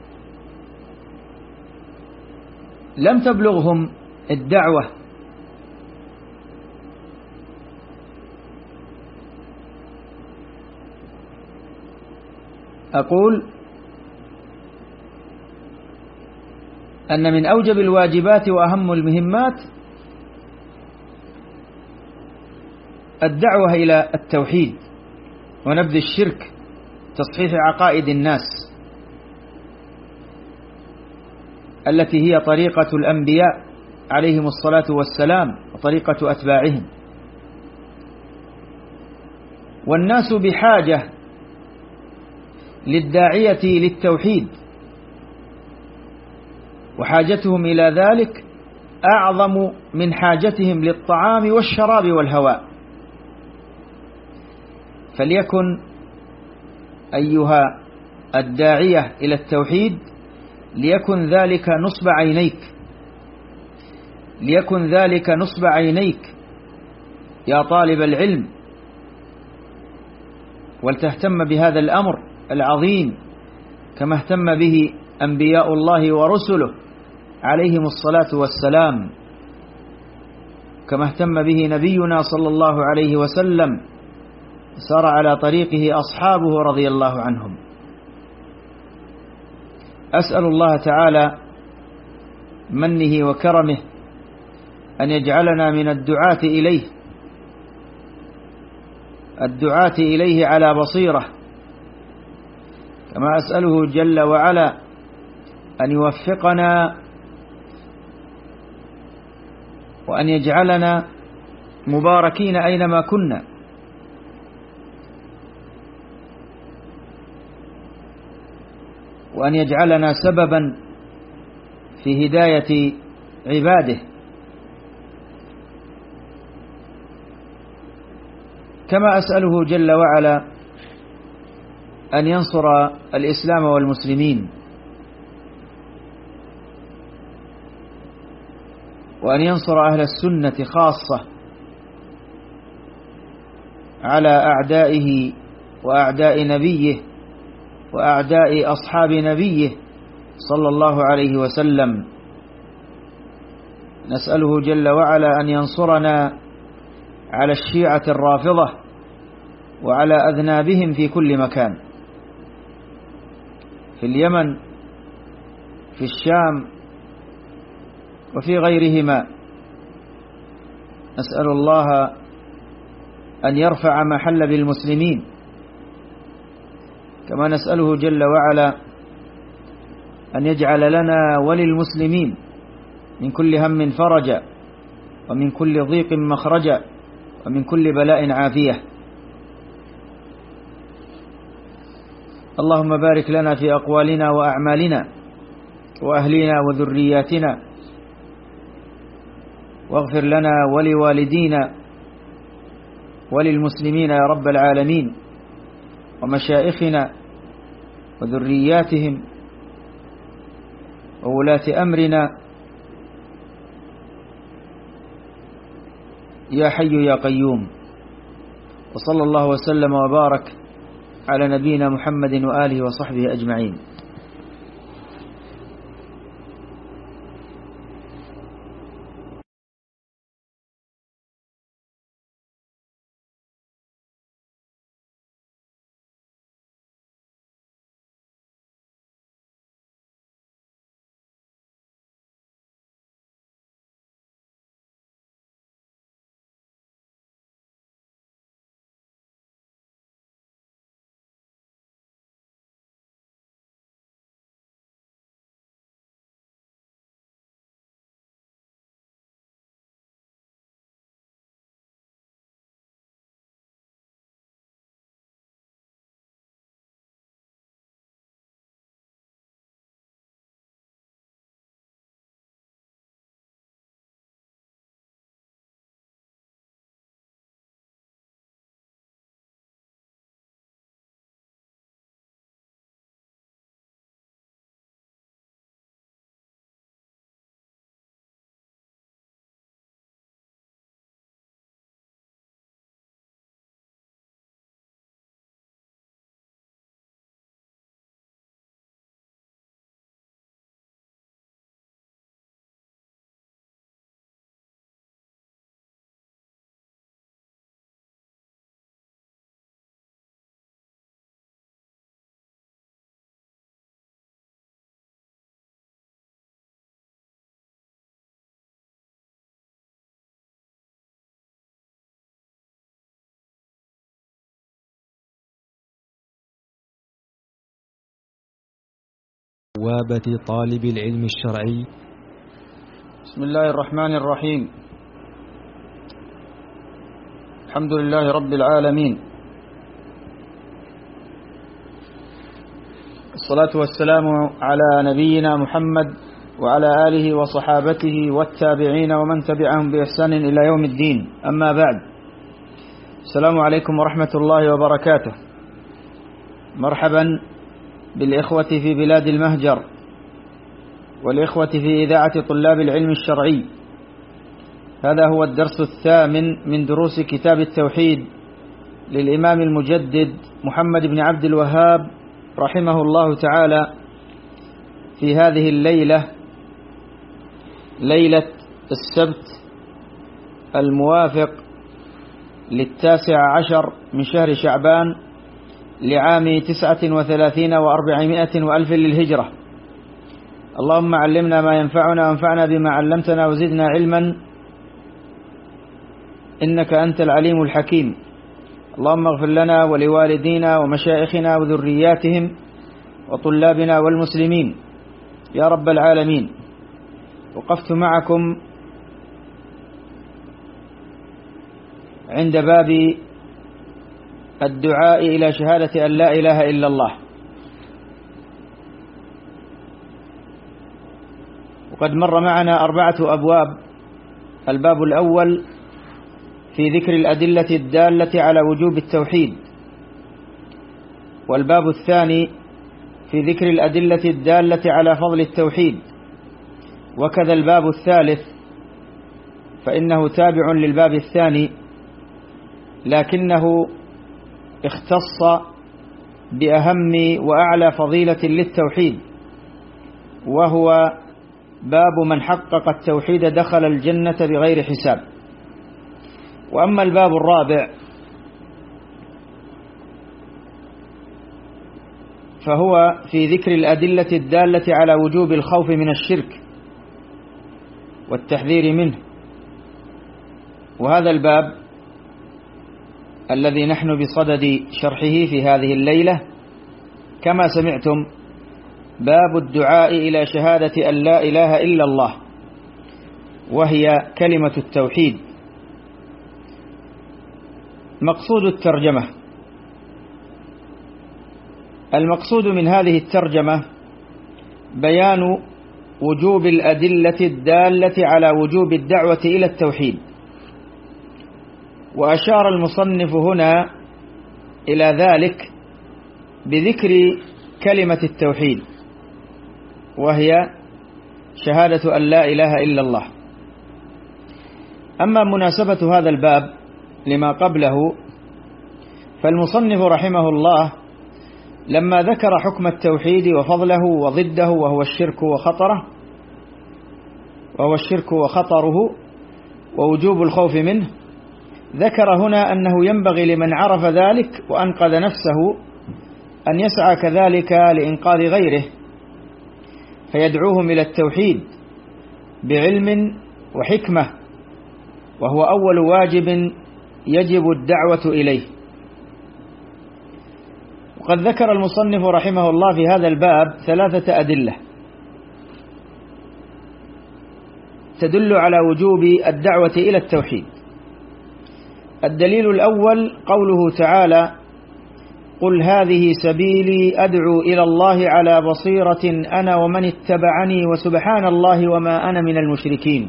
لم تبلغهم الدعوة أقول أن من أوجب الواجبات وأهم المهمات الدعوة إلى التوحيد ونبذ الشرك، تصحيح عقائد الناس التي هي طريقة الأنبياء عليهم الصلاة والسلام وطريقة أتباعهم. والناس بحاجة للداعية للتوحيد، وحاجتهم إلى ذلك أعظم من حاجتهم للطعام والشراب والهواء. فليكن أيها الداعية إلى التوحيد ليكن ذلك نصب عينيك، ليكن ذلك نصب عينيك يا طالب العلم، ولتهتم بهذا الأمر العظيم كما اهتم به أنبياء الله ورسله عليهم الصلاة والسلام، كما اهتم به نبينا صلى الله عليه وسلم، سار على طريقه أصحابه رضي الله عنهم. أسأل الله تعالى منه وكرمه أن يجعلنا من الدعاة إليه، الدعاة إليه على بصيرة، كما أسأله جل وعلا أن يوفقنا وأن يجعلنا مباركين أينما كنا، وأن يجعلنا سببا في هداية عباده، كما أسأله جل وعلا أن ينصر الإسلام والمسلمين، وأن ينصر أهل السنة خاصة على أعدائه وأعداء نبيه وأعداء أصحاب نبيه صلى الله عليه وسلم. نسأله جل وعلا أن ينصرنا على الشيعة الرافضة وعلى أذنابهم في كل مكان، في اليمن، في الشام، وفي غيرهما. نسأل الله أن يرفع ما حل بالمسلمين، كما نسأله جل وعلا أن يجعل لنا وللمسلمين من كل هم فرجا، ومن كل ضيق مخرجا، ومن كل بلاء عافية. اللهم بارك لنا في أقوالنا وأعمالنا وأهلنا وذرياتنا، واغفر لنا ولوالدينا وللمسلمين يا رب العالمين، ومشائخنا وذرياتهم وولاة أمرنا يا حي يا قيوم. وصلى الله وسلم وبارك على نبينا محمد وآله وصحبه أجمعين. بوابة طالب العلم الشرعي. بسم الله الرحمن الرحيم. الحمد لله رب العالمين، الصلاة والسلام على نبينا محمد وعلى آله وصحابته والتابعين ومن تبعهم بإحسان إلى يوم الدين. أما بعد، السلام عليكم ورحمة الله وبركاته. مرحبا بالإخوة في بلاد المهجر والإخوة في إذاعة طلاب العلم الشرعي. هذا هو الدرس الثامن من دروس كتاب التوحيد للإمام المجدد محمد بن عبد الوهاب رحمه الله تعالى، في هذه الليلة، ليلة السبت الموافق 19 من شهر شعبان لعام 39 و400 وألف للهجرة. اللهم علمنا ما ينفعنا وانفعنا بما علمتنا وزدنا علما إنك أنت العليم الحكيم. اللهم اغفر لنا ولوالدينا ومشايخنا وذرياتهم وطلابنا والمسلمين يا رب العالمين. وقفت معكم عند باب الدعاء إلى شهادة أن لا إله إلا الله، وقد مر معنا 4 أبواب. الباب الأول في ذكر الأدلة الدالة على وجوب التوحيد، والباب الثاني في ذكر الأدلة الدالة على فضل التوحيد، وكذا الباب الثالث فإنه تابع للباب الثاني، لكنه اختص بأهم وأعلى فضيلة للتوحيد، وهو باب من حقق التوحيد دخل الجنة بغير حساب. وأما الباب الرابع فهو في ذكر الأدلة الدالة على وجوب الخوف من الشرك والتحذير منه. وهذا الباب الذي نحن بصدد شرحه في هذه الليلة كما سمعتم باب الدعاء إلى شهادة أن لا إله إلا الله، وهي كلمة التوحيد. مقصود الترجمة: المقصود من هذه الترجمة بيان وجوب الأدلة الدالة على وجوب الدعوة إلى التوحيد. وأشار المصنف هنا إلى ذلك بذكر كلمة التوحيد، وهي شهادة أن لا إله إلا الله. أما مناسبة هذا الباب لما قبله، فالمصنف رحمه الله لما ذكر حكم التوحيد وفضله وضده وهو الشرك وخطره ووجوب الخوف منه، ذكر هنا أنه ينبغي لمن عرف ذلك وأنقذ نفسه أن يسعى كذلك لإنقاذ غيره، فيدعوهم إلى التوحيد بعلم وحكمة، وهو أول واجب يجب الدعوة إليه. وقد ذكر المصنف رحمه الله في هذا الباب 3 أدلة تدل على وجوب الدعوة إلى التوحيد. الدليل الأول قوله تعالى: قل هذه سبيلي أدعو إلى الله على بصيرة أنا ومن اتبعني وسبحان الله وما أنا من المشركين.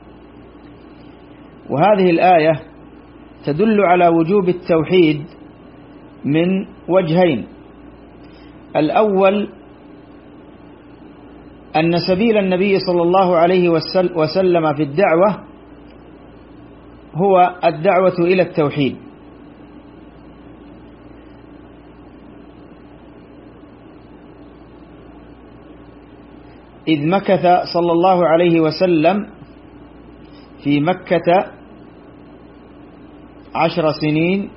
وهذه الآية تدل على وجوب التوحيد من وجهين: الأول أن سبيل النبي صلى الله عليه وسلم في الدعوة هو الدعوة إلى التوحيد، إذ مكث صلى الله عليه وسلم في مكة 10 سنين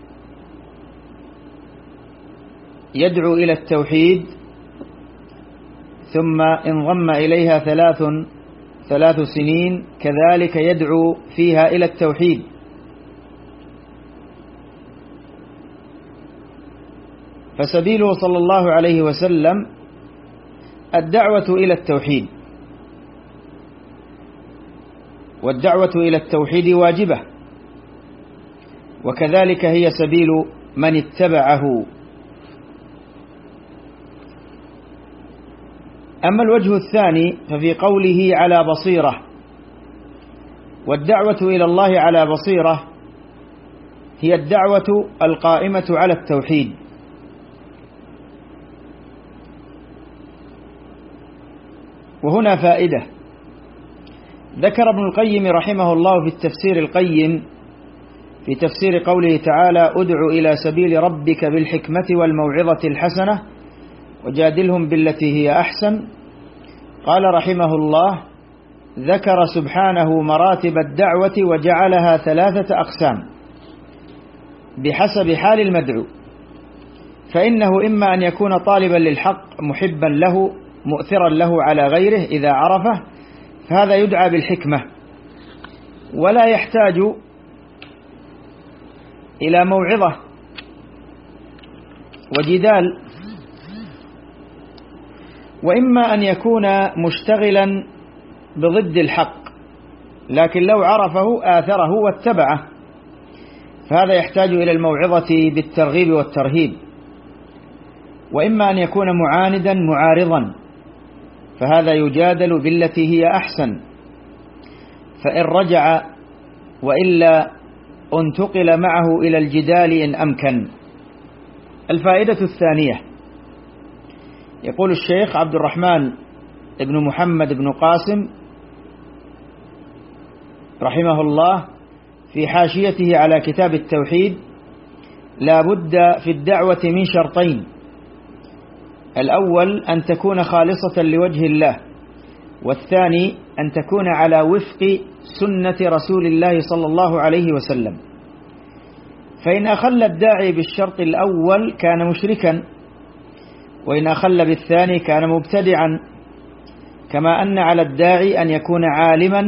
يدعو إلى التوحيد، ثم انضم إليها 3 سنين كذلك يدعو فيها إلى التوحيد. فسبيله صلى الله عليه وسلم الدعوة إلى التوحيد، والدعوة إلى التوحيد واجبة، وكذلك هي سبيل من اتبعه. أما الوجه الثاني ففي قوله على بصيرة، والدعوة إلى الله على بصيرة هي الدعوة القائمة على التوحيد. وهنا فائدة ذكر ابن القيم رحمه الله في التفسير القيم في تفسير قوله تعالى ادع إلى سبيل ربك بالحكمة والموعظة الحسنة وجادلهم بالتي هي أحسن. قال رحمه الله ذكر سبحانه مراتب الدعوة وجعلها 3 أقسام بحسب حال المدعو، فإنه إما أن يكون طالبا للحق محبا له مؤثرا له على غيره إذا عرفه، فهذا يدعى بالحكمة ولا يحتاج إلى موعظة وجدال، وإما أن يكون مشتغلا بضد الحق لكن لو عرفه آثره واتبعه، فهذا يحتاج إلى الموعظة بالترغيب والترهيب. وإما أن يكون معاندا معارضا، فهذا يجادل بالتي هي أحسن، فإن رجع وإلا انتقل معه إلى الجدال إن أمكن. الفائدة الثانية، يقول الشيخ عبد الرحمن بن محمد بن قاسم رحمه الله في حاشيته على كتاب التوحيد: لا بد في الدعوة من شرطين: الأول أن تكون خالصة لوجه الله، والثاني أن تكون على وفق سنة رسول الله صلى الله عليه وسلم. فإن أخل الداعي بالشرط الأول كان مشركا، وإن أخل بالثاني كان مبتدعا، كما أن على الداعي أن يكون عالما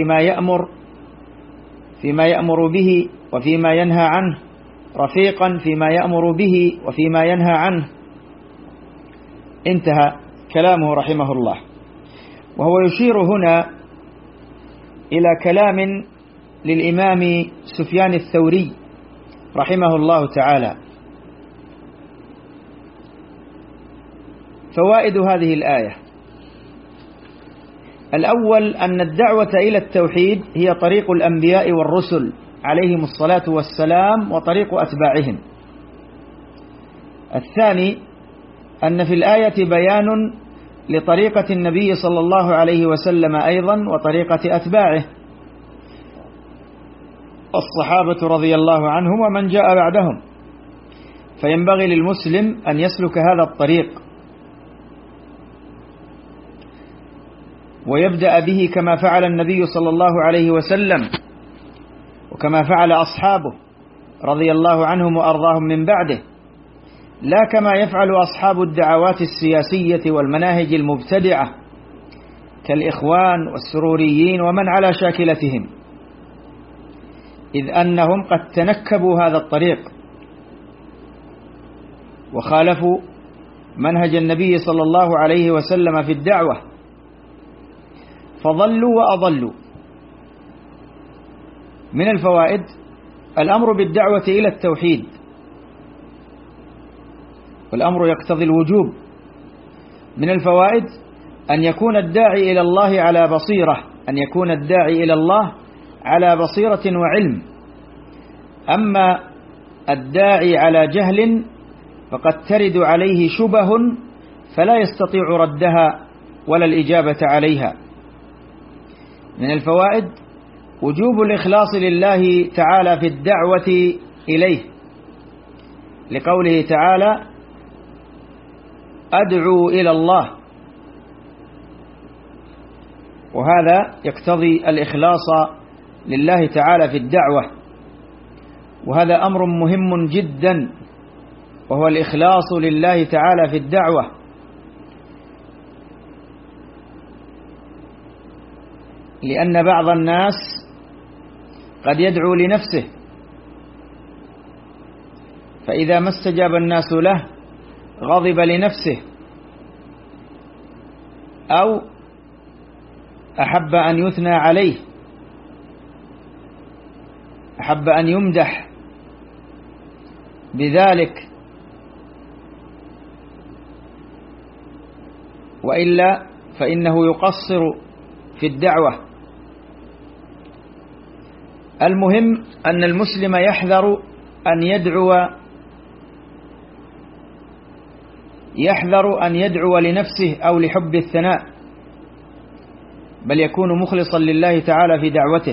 فيما يأمر به وفيما ينهى عنه، رفيقا فيما يأمر به وفيما ينهى عنه. انتهى كلامه رحمه الله. وهو يشير هنا إلى كلام للإمام سفيان الثوري رحمه الله تعالى. فوائد هذه الآية: الأول أن الدعوة إلى التوحيد هي طريق الأنبياء والرسل عليهم الصلاة والسلام وطريق أتباعهم. الثاني أن في الآية بيان لطريقة النبي صلى الله عليه وسلم أيضا وطريقة أتباعه الصحابة رضي الله عنهم ومن جاء بعدهم، فينبغي للمسلم أن يسلك هذا الطريق ويبدأ به كما فعل النبي صلى الله عليه وسلم وكما فعل أصحابه رضي الله عنهم وأرضاهم من بعده، لا كما يفعل أصحاب الدعوات السياسية والمناهج المبتدعة كالإخوان والسروريين ومن على شاكلتهم، إذ أنهم قد تنكبوا هذا الطريق وخالفوا منهج النبي صلى الله عليه وسلم في الدعوة فضلوا وأضلوا. من الفوائد: الأمر بالدعوة إلى التوحيد، والأمر يقتضي الوجوب. من الفوائد: أن يكون الداعي إلى الله على بصيرة، أن يكون الداعي إلى الله على بصيرة وعلم. أما الداعي على جهل فقد ترد عليه شبه فلا يستطيع ردها ولا الإجابة عليها. من الفوائد: وجوب الإخلاص لله تعالى في الدعوة إليه، لقوله تعالى: أدعو إلى الله، وهذا يقتضي الإخلاص لله تعالى في الدعوة، وهذا أمر مهم جدا، وهو الإخلاص لله تعالى في الدعوة. لأن بعض الناس قد يدعو لنفسه، فإذا ما استجاب الناس له غضب لنفسه أو أحب أن يثنى عليه، أحب أن يمدح بذلك، وإلا فإنه يقصر في الدعوة. المهم أن المسلم يحذر أن يدعو لنفسه أو لحب الثناء، بل يكون مخلصا لله تعالى في دعوته،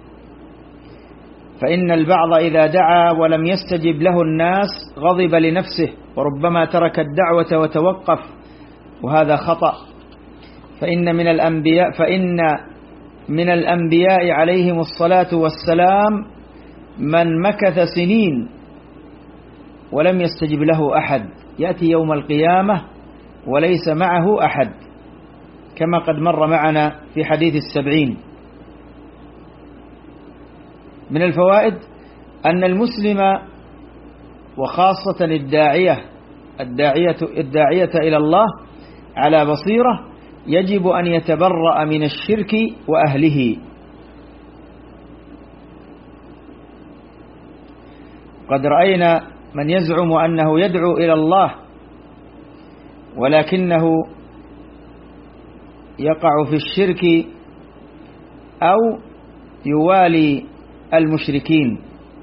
فإن البعض إذا دعا ولم يستجب له الناس غضب لنفسه، وربما ترك الدعوة وتوقف، وهذا خطأ. فإن من الأنبياء عليهم الصلاة والسلام من مكث سنين ولم يستجب له أحد، يأتي يوم القيامة وليس معه أحد، كما قد مر معنا في حديث 70. من الفوائد أن المسلم وخاصة الداعية إلى الله على بصيرة يجب أن يتبرأ من الشرك وأهله. قد رأينا من يزعم أنه يدعو إلى الله ولكنه يقع في الشرك أو يوالي المشركين.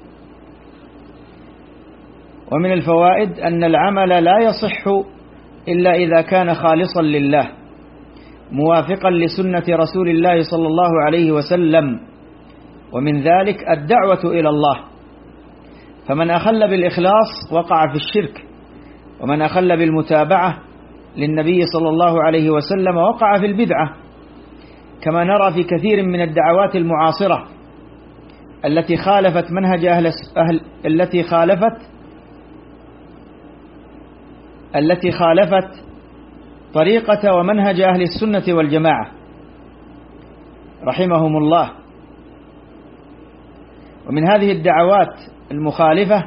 ومن الفوائد أن العمل لا يصح إلا إذا كان خالصا لله، موافقا لسنة رسول الله صلى الله عليه وسلم، ومن ذلك الدعوة إلى الله، فمن أخل بالإخلاص وقع في الشرك، ومن أخل بالمتابعة للنبي صلى الله عليه وسلم وقع في البدعة، كما نرى في كثير من الدعوات المعاصرة التي خالفت منهج التي خالفت طريقة ومنهج أهل السنة والجماعة رحمهم الله. ومن هذه الدعوات المخالفة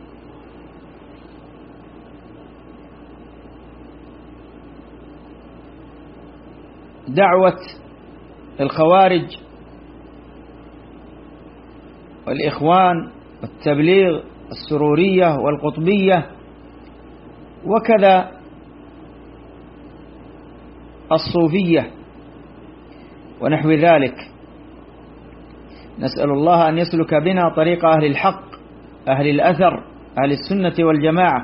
دعوة الخوارج والإخوان والتبليغ السرورية والقطبية، وكذا الصوفية ونحو ذلك. نسأل الله أن يسلك بنا طريق أهل الحق، أهل الأثر، أهل السنة والجماعة،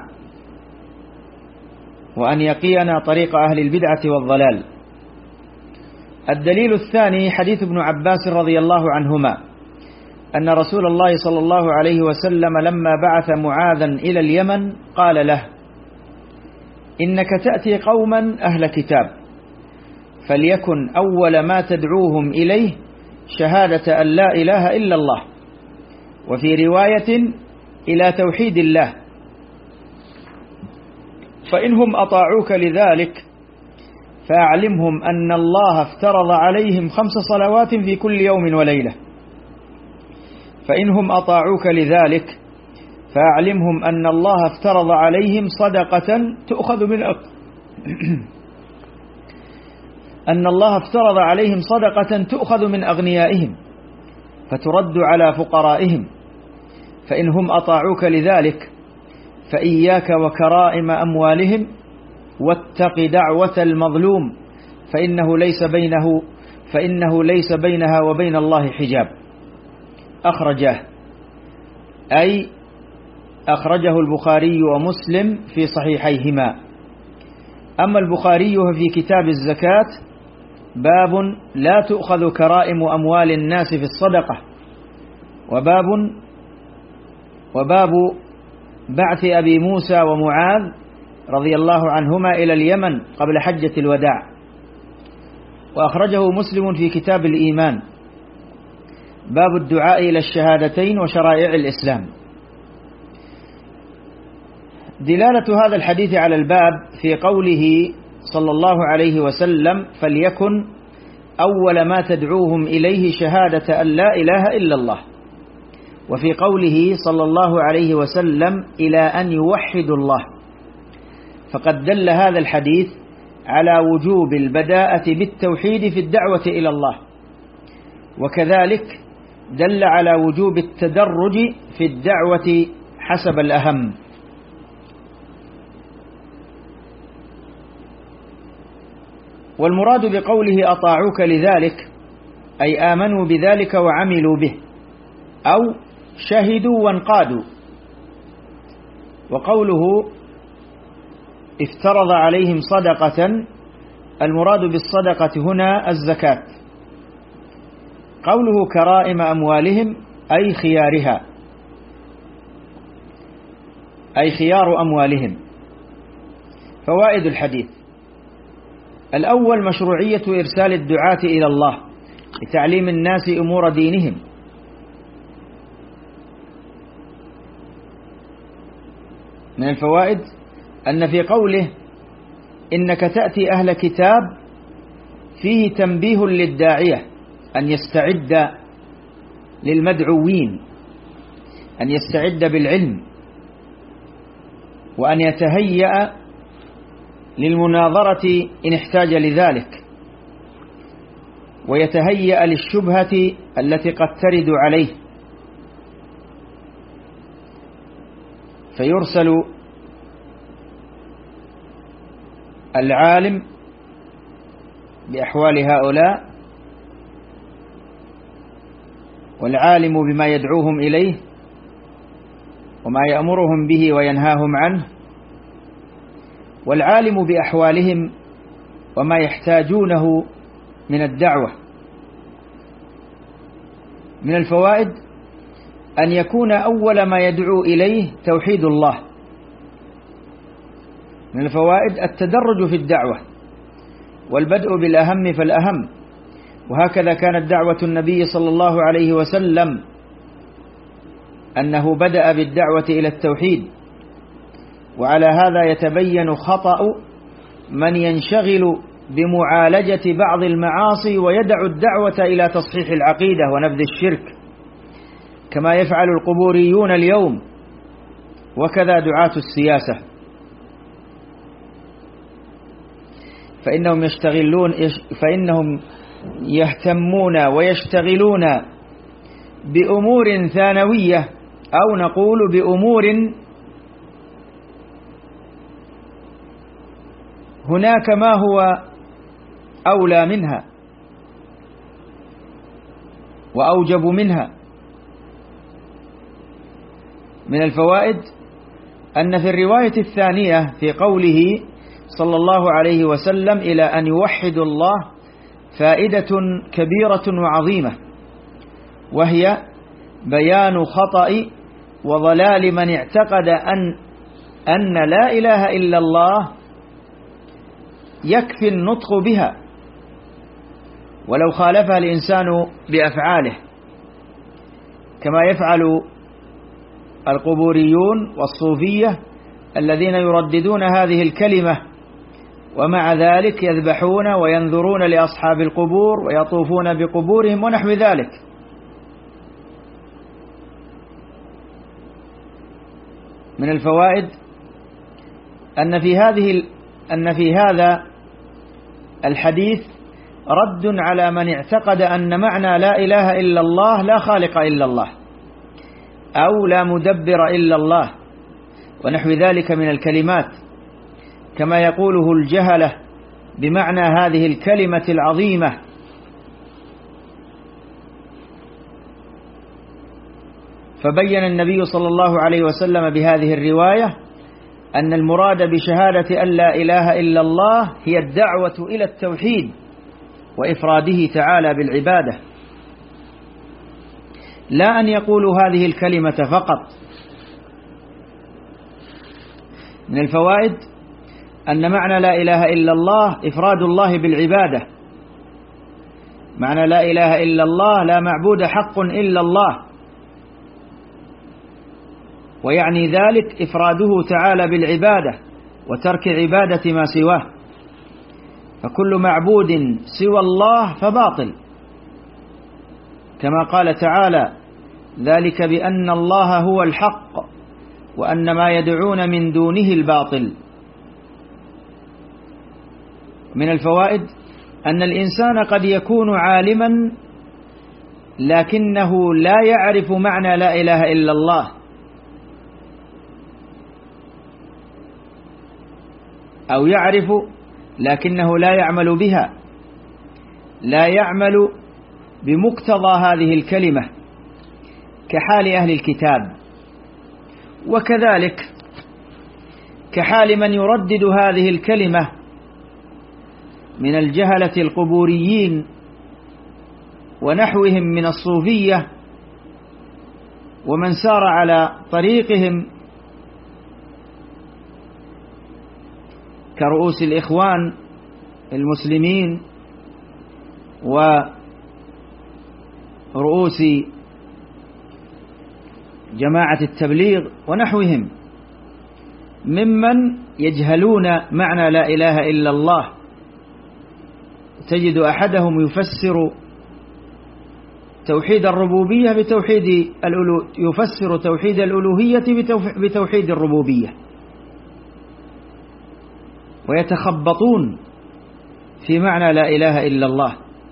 وأن يقينا طريق أهل البدعة والضلال. الدليل الثاني حديث ابن عباس رضي الله عنهما أن رسول الله صلى الله عليه وسلم لما بعث معاذا إلى اليمن قال له: إنك تأتي قوما أهل كتاب، فليكن أول ما تدعوهم إليه شهادة أن لا إله إلا الله، وفي رواية إلى توحيد الله، فإنهم أطاعوك لذلك فأعلمهم أن الله افترض عليهم 5 صلوات في كل يوم وليلة، فإنهم أطاعوك لذلك فأعلمهم أن الله افترض عليهم صدقة تؤخذ من أغنيائهم فترد على فقرائهم، فإنهم أطاعوك لذلك فإياك وكرائم أموالهم، واتق دعوة المظلوم فإنه ليس بينها وبين الله حجاب. أخرجه البخاري ومسلم في صحيحيهما. أما البخاري في كتاب الزكاة باب لا تؤخذ كرائم أموال الناس في الصدقة، وباب بعث أبي موسى ومعاذ رضي الله عنهما إلى اليمن قبل حجة الوداع. وأخرجه مسلم في كتاب الإيمان باب الدعاء إلى الشهادتين وشرائع الإسلام. دلالة هذا الحديث على الباب في قوله صلى الله عليه وسلم: فليكن أول ما تدعوهم إليه شهادة أن لا إله إلا الله، وفي قوله صلى الله عليه وسلم: إلى أن يوحدوا الله، فقد دل هذا الحديث على وجوب البداءة بالتوحيد في الدعوة إلى الله، وكذلك دل على وجوب التدرج في الدعوة حسب الأهم. والمراد بقوله أطاعوك لذلك أي آمنوا بذلك وعملوا به، أو شهدوا وانقادوا. وقوله افترض عليهم صدقة، المراد بالصدقة هنا الزكاة. قوله كرائم أموالهم أي خيارها، أي خيار أموالهم. فوائد الحديث: الأول مشروعية إرسال الدعاة إلى الله لتعليم الناس أمور دينهم. من الفوائد أن في قوله إنك تأتي أهل كتاب فيه تنبيه للداعية أن يستعد للمدعوين، أن يستعد بالعلم، وأن يتهيأ للمناظرة إن احتاج لذلك، ويتهيأ للشبهة التي قد ترد عليه، فيرسل العالم بأحوال هؤلاء، والعالم بما يدعوهم إليه وما يأمرهم به وينهاهم عنه، والعالم بأحوالهم وما يحتاجونه من الدعوة. من الفوائد أن يكون أول ما يدعو إليه توحيد الله. من الفوائد التدرج في الدعوة والبدء بالأهم فالأهم، وهكذا كانت دعوة النبي صلى الله عليه وسلم أنه بدأ بالدعوة إلى التوحيد. وعلى هذا يتبين خطأ من ينشغل بمعالجة بعض المعاصي ويدع الدعوة إلى تصحيح العقيدة ونبذ الشرك، كما يفعل القبوريون اليوم، وكذا دعاة السياسة، فإنهم يهتمون ويشتغلون بأمور ثانوية، أو نقول بأمور هناك ما هو أولى منها وأوجب منها. من الفوائد أن في الرواية الثانية في قوله صلى الله عليه وسلم إلى أن يوحدوا الله فائدة كبيرة وعظيمة، وهي بيان خطأ وضلال من اعتقد أن لا إله إلا الله يكفي النطق بها ولو خالفها الإنسان بأفعاله، كما يفعل القبوريون والصوفية الذين يرددون هذه الكلمة، ومع ذلك يذبحون وينذرون لأصحاب القبور ويطوفون بقبورهم ونحو ذلك. من الفوائد أن في هذا الحديث رد على من اعتقد أن معنى لا إله إلا الله لا خالق إلا الله، أو لا مدبر إلا الله، ونحو ذلك من الكلمات، كما يقوله الجهلة بمعنى هذه الكلمة العظيمة. فبين النبي صلى الله عليه وسلم بهذه الرواية أن المراد بشهادة أن لا إله إلا الله هي الدعوة إلى التوحيد وإفراده تعالى بالعبادة، لا أن يقولوا هذه الكلمة فقط. من الفوائد أن معنى لا إله إلا الله إفراد الله بالعبادة. معنى لا إله إلا الله لا معبود حق إلا الله، ويعني ذلك إفراده تعالى بالعبادة وترك عبادة ما سواه، فكل معبود سوى الله فباطل، كما قال تعالى: ذلك بأن الله هو الحق وأن ما يدعون من دونه الباطل. من الفوائد أن الإنسان قد يكون عالما لكنه لا يعرف معنى لا إله إلا الله، أو يعرف لكنه لا يعمل بها، لا يعمل بمقتضى هذه الكلمة كحال أهل الكتاب، وكذلك كحال من يردد هذه الكلمة من الجهلة القبوريين ونحوهم من الصوفية ومن سار على طريقهم كرؤوس الإخوان المسلمين ورؤوس جماعة التبليغ ونحوهم ممن يجهلون معنى لا إله إلا الله. تجد أحدهم يفسر توحيد الربوبية يفسر توحيد الألوهية بتوحيد الربوبية، ويتخبطون في معنى لا إله إلا الله.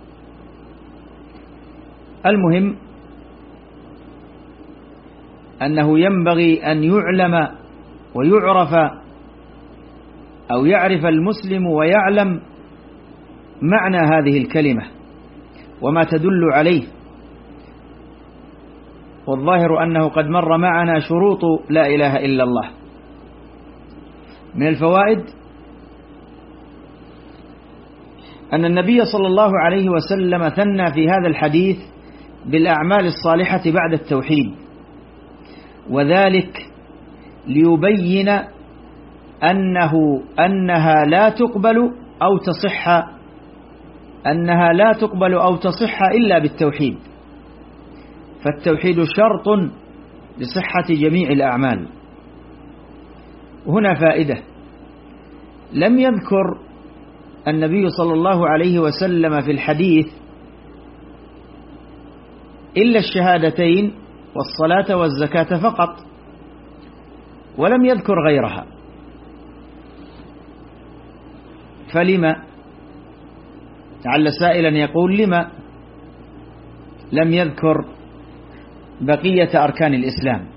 المهم أنه ينبغي أن يعلم ويعرف، أو يعرف المسلم ويعلم معنى هذه الكلمة وما تدل عليه. والظاهر أنه قد مر معنا شروط لا إله إلا الله. من الفوائد أن النبي صلى الله عليه وسلم ثنى في هذا الحديث بالأعمال الصالحة بعد التوحيد، وذلك ليبين أنها لا تقبل أو تصح إلا بالتوحيد، فالتوحيد شرط لصحة جميع الأعمال. هنا فائدة: لم يذكر النبي صلى الله عليه وسلم في الحديث إلا الشهادتين والصلاة والزكاة فقط، ولم يذكر غيرها. فلما؟ لعل سائلا يقول: لما لم يذكر بقية أركان الإسلام،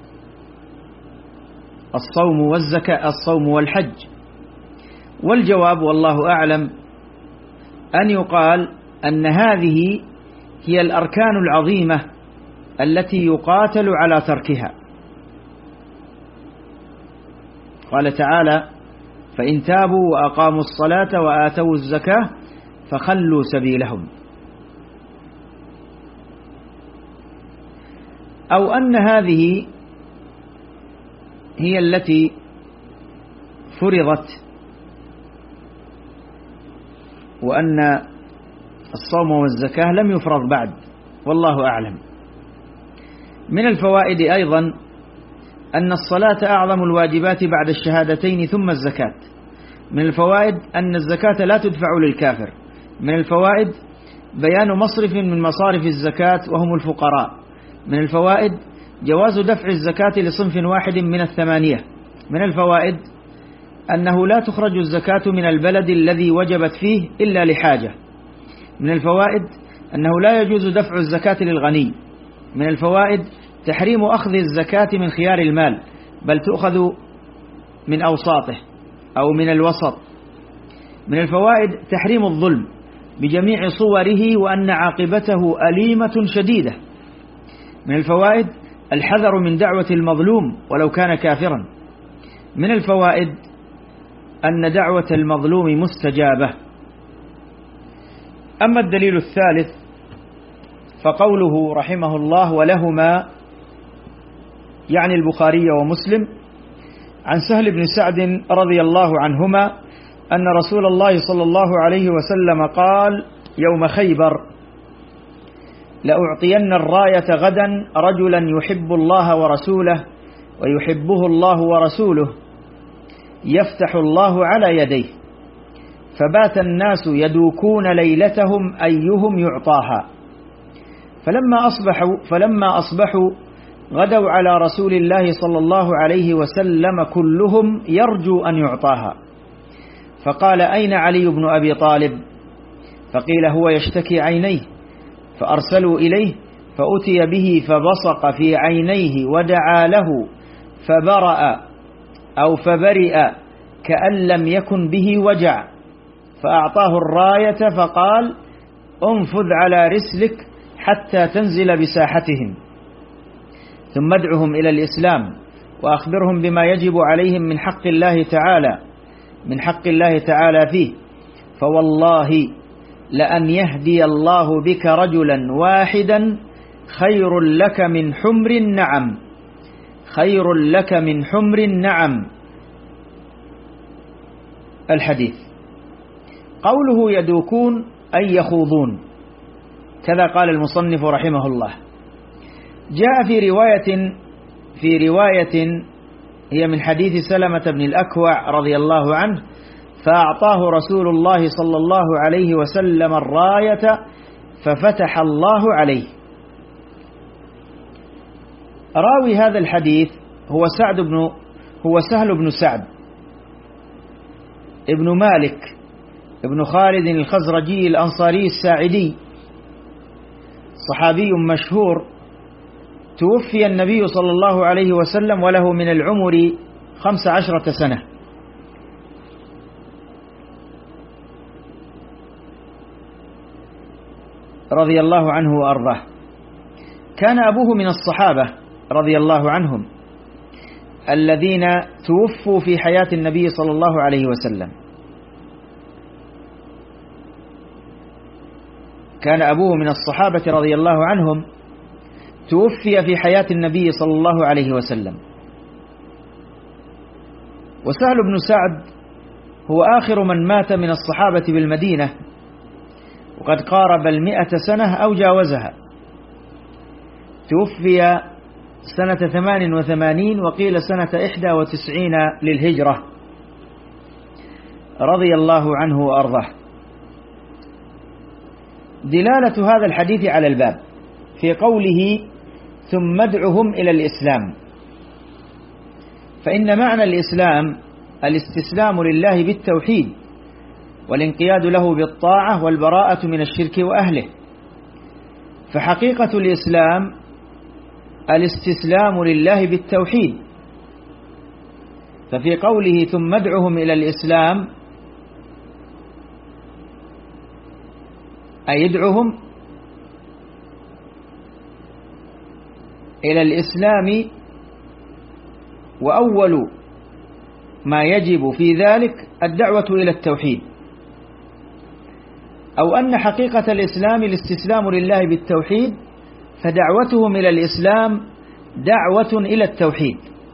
الصوم والزكاة، الصوم والحج؟ والجواب والله أعلم أن يقال أن هذه هي الأركان العظيمة التي يقاتل على تركها. قال تعالى: فإن تابوا وأقاموا الصلاة وآتوا الزكاة فخلوا سبيلهم. أو أن هذه هي التي فرضت، وأن الصوم والزكاة لم يفرض بعد، والله أعلم. من الفوائد أيضا أن الصلاة أعظم الواجبات بعد الشهادتين ثم الزكاة. من الفوائد أن الزكاة لا تدفع للكافر. من الفوائد بيان مصرف من مصارف الزكاة وهم الفقراء. من الفوائد جواز دفع الزكاة لصنف واحد من الثمانية. من الفوائد أنه لا تخرج الزكاة من البلد الذي وجبت فيه إلا لحاجة. من الفوائد أنه لا يجوز دفع الزكاة للغني. من الفوائد تحريم أخذ الزكاة من خيار المال، بل تؤخذ من أوساطه أو من الوسط. من الفوائد تحريم الظلم بجميع صوره، وأن عاقبته أليمة شديدة. من الفوائد الحذر من دعوة المظلوم ولو كان كافرا. من الفوائد أن دعوة المظلوم مستجابة. أما الدليل الثالث فقوله رحمه الله: ولهما، يعني البخاري ومسلم، عن سهل بن سعد رضي الله عنهما أن رسول الله صلى الله عليه وسلم قال يوم خيبر: لأعطين الراية غدا رجلا يحب الله ورسوله ويحبه الله ورسوله، يفتح الله على يديه. فبات الناس يدوكون ليلتهم أيهم يعطاها، فلما أصبحوا غدوا على رسول الله صلى الله عليه وسلم كلهم يرجو أن يعطاها، فقال: أين علي بن أبي طالب؟ فقيل: هو يشتكي عينيه. فأرسلوا إليه فأتي به فبصق في عينيه ودعا له فبرأ أو فبرئ كأن لم يكن به وجع، فأعطاه الراية فقال: انفذ على رسلك حتى تنزل بساحتهم، ثم ادعهم إلى الإسلام وأخبرهم بما يجب عليهم من حق الله تعالى فيه، فوالله لأن يهدي الله بك رجلا واحدا خير لك من حمر النعم، خير لك من حمر النعم. الحديث. قوله يدوكون أي يخوضون، كذا قال المصنف رحمه الله. جاء في رواية هي من حديث سلمة بن الأكوع رضي الله عنه: فأعطاه رسول الله صلى الله عليه وسلم الراية ففتح الله عليه. راوي هذا الحديث هو سهل بن سعد ابن مالك ابن خالد الخزرجي الأنصاري الساعدي، صحابي مشهور، توفي النبي صلى الله عليه وسلم وله من العمر 15 سنة. رضي الله عنه وأرضاه. كان أبوه من الصحابة رضي الله عنهم الذين توفوا في حياة النبي صلى الله عليه وسلم. كان أبوه من الصحابة رضي الله عنهم توفي في حياة النبي صلى الله عليه وسلم. وسهل بن سعد هو آخر من مات من الصحابة بالمدينة، وقد قارب 100 سنة أو جاوزها. توفي سنة 88 وقيل سنة 91 للهجرة، رضي الله عنه وأرضاه. دلالة هذا الحديث على الباب في قوله: ثم ادعهم إلى الإسلام، فإن معنى الإسلام الاستسلام لله بالتوحيد والانقياد له بالطاعة والبراءة من الشرك وأهله. فحقيقة الإسلام الاستسلام لله بالتوحيد، ففي قوله ثم ادعهم إلى الإسلام أي ادعهم إلى الإسلام، وأول ما يجب في ذلك الدعوة إلى التوحيد، أو أن حقيقة الإسلام الاستسلام لله بالتوحيد، فدعوتهم إلى الإسلام دعوة إلى التوحيد.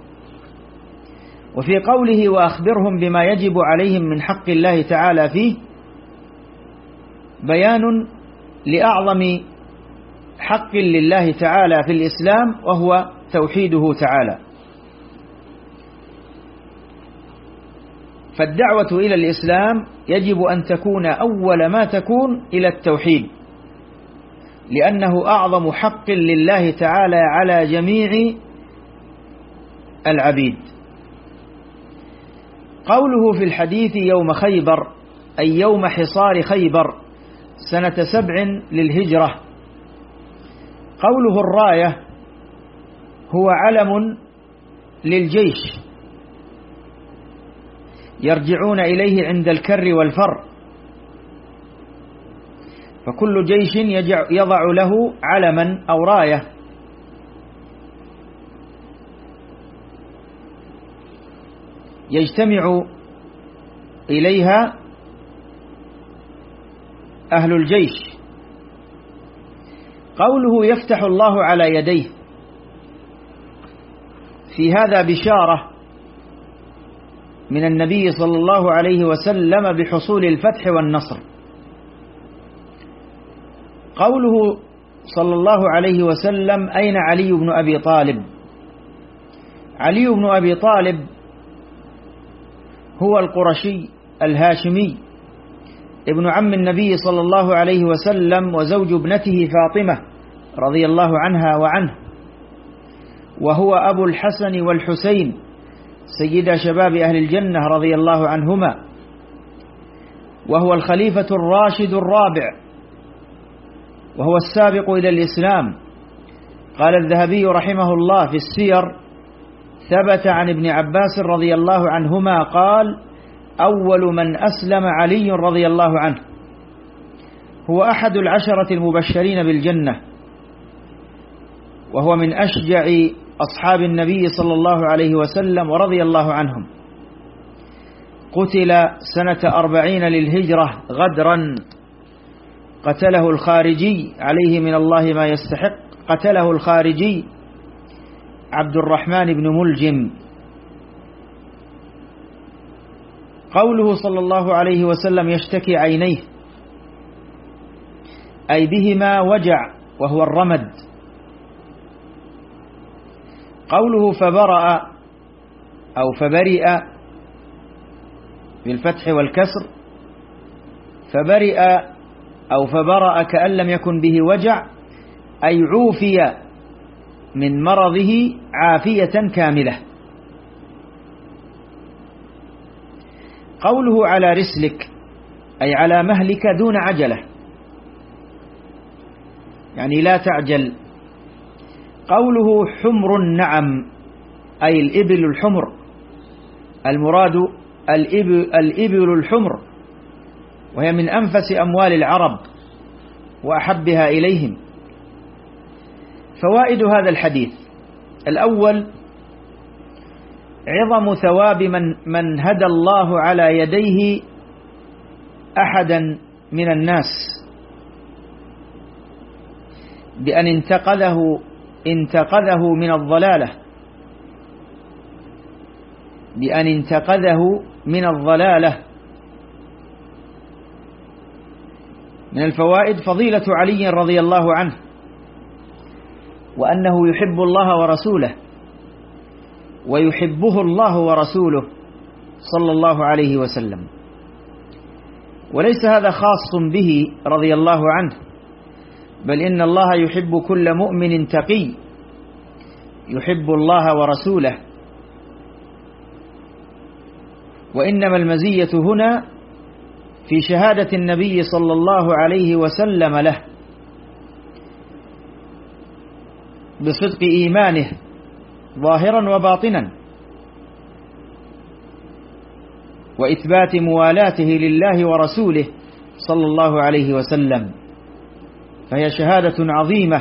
وفي قوله وأخبرهم بما يجب عليهم من حق الله تعالى فيه بيان لأعظم حق لله تعالى في الإسلام، وهو توحيده تعالى. فالدعوة إلى الإسلام يجب أن تكون أول ما تكون إلى التوحيد، لأنه أعظم حق لله تعالى على جميع العبيد. قوله في الحديث يوم خيبر أي يوم حصار خيبر سنة 7 للهجرة. قوله الراية هو علم للجيش يرجعون إليه عند الكر والفر، فكل جيش يضع له علما أو راية. يجتمع إليها أهل الجيش. قوله يفتح الله على يديه، في هذا بشارة من النبي صلى الله عليه وسلم بحصول الفتح والنصر. قوله صلى الله عليه وسلم أين علي بن أبي طالب؟ علي بن أبي طالب هو القرشي الهاشمي ابن عم النبي صلى الله عليه وسلم وزوج ابنته فاطمة رضي الله عنها وعنه، وهو أبو الحسن والحسين سيدا شباب أهل الجنة رضي الله عنهما. وهو الخليفة الراشد الرابع، وهو السابق إلى الإسلام. قال الذهبي رحمه الله في السير: ثبت عن ابن عباس رضي الله عنهما قال: أول من أسلم علي رضي الله عنه، هو أحد العشرة المبشرين بالجنة، وهو من أشجع أصحاب النبي صلى الله عليه وسلم ورضي الله عنهم. قتل سنة 40 للهجرة غدرا، قتله الخارجي عليه من الله ما يستحق، قتله الخارجي عبد الرحمن بن ملجم. قوله صلى الله عليه وسلم يشتكي عينيه، أي بهما وجع وهو الرمد. قوله فبرأ أو فبرئ بالفتح والكسر، فبرئ أو فبرأ كأن لم يكن به وجع، أي عوفي من مرضه عافية كاملة. قوله على رسلك، أي على مهلك دون عجلة، يعني لا تعجل. قوله حمر النعم، أي الإبل الحمر، المراد الإبل الحمر، وهي من أنفس أموال العرب وأحبها إليهم. فوائد هذا الحديث: الأول، عظم ثواب من هدى الله على يديه أحدا من الناس بأن انتقذه من الضلالة، بأن انتقذه من الضلالة. من الفوائد فضيلة علي رضي الله عنه، وأنه يحب الله ورسوله، ويحبه الله ورسوله صلى الله عليه وسلم. وليس هذا خاص به رضي الله عنه، بل إن الله يحب كل مؤمن تقي يحب الله ورسوله. وإنما المزية هنا في شهادة النبي صلى الله عليه وسلم له بصدق إيمانه ظاهرا وباطنا، وإثبات موالاته لله ورسوله صلى الله عليه وسلم، فهي شهادة عظيمة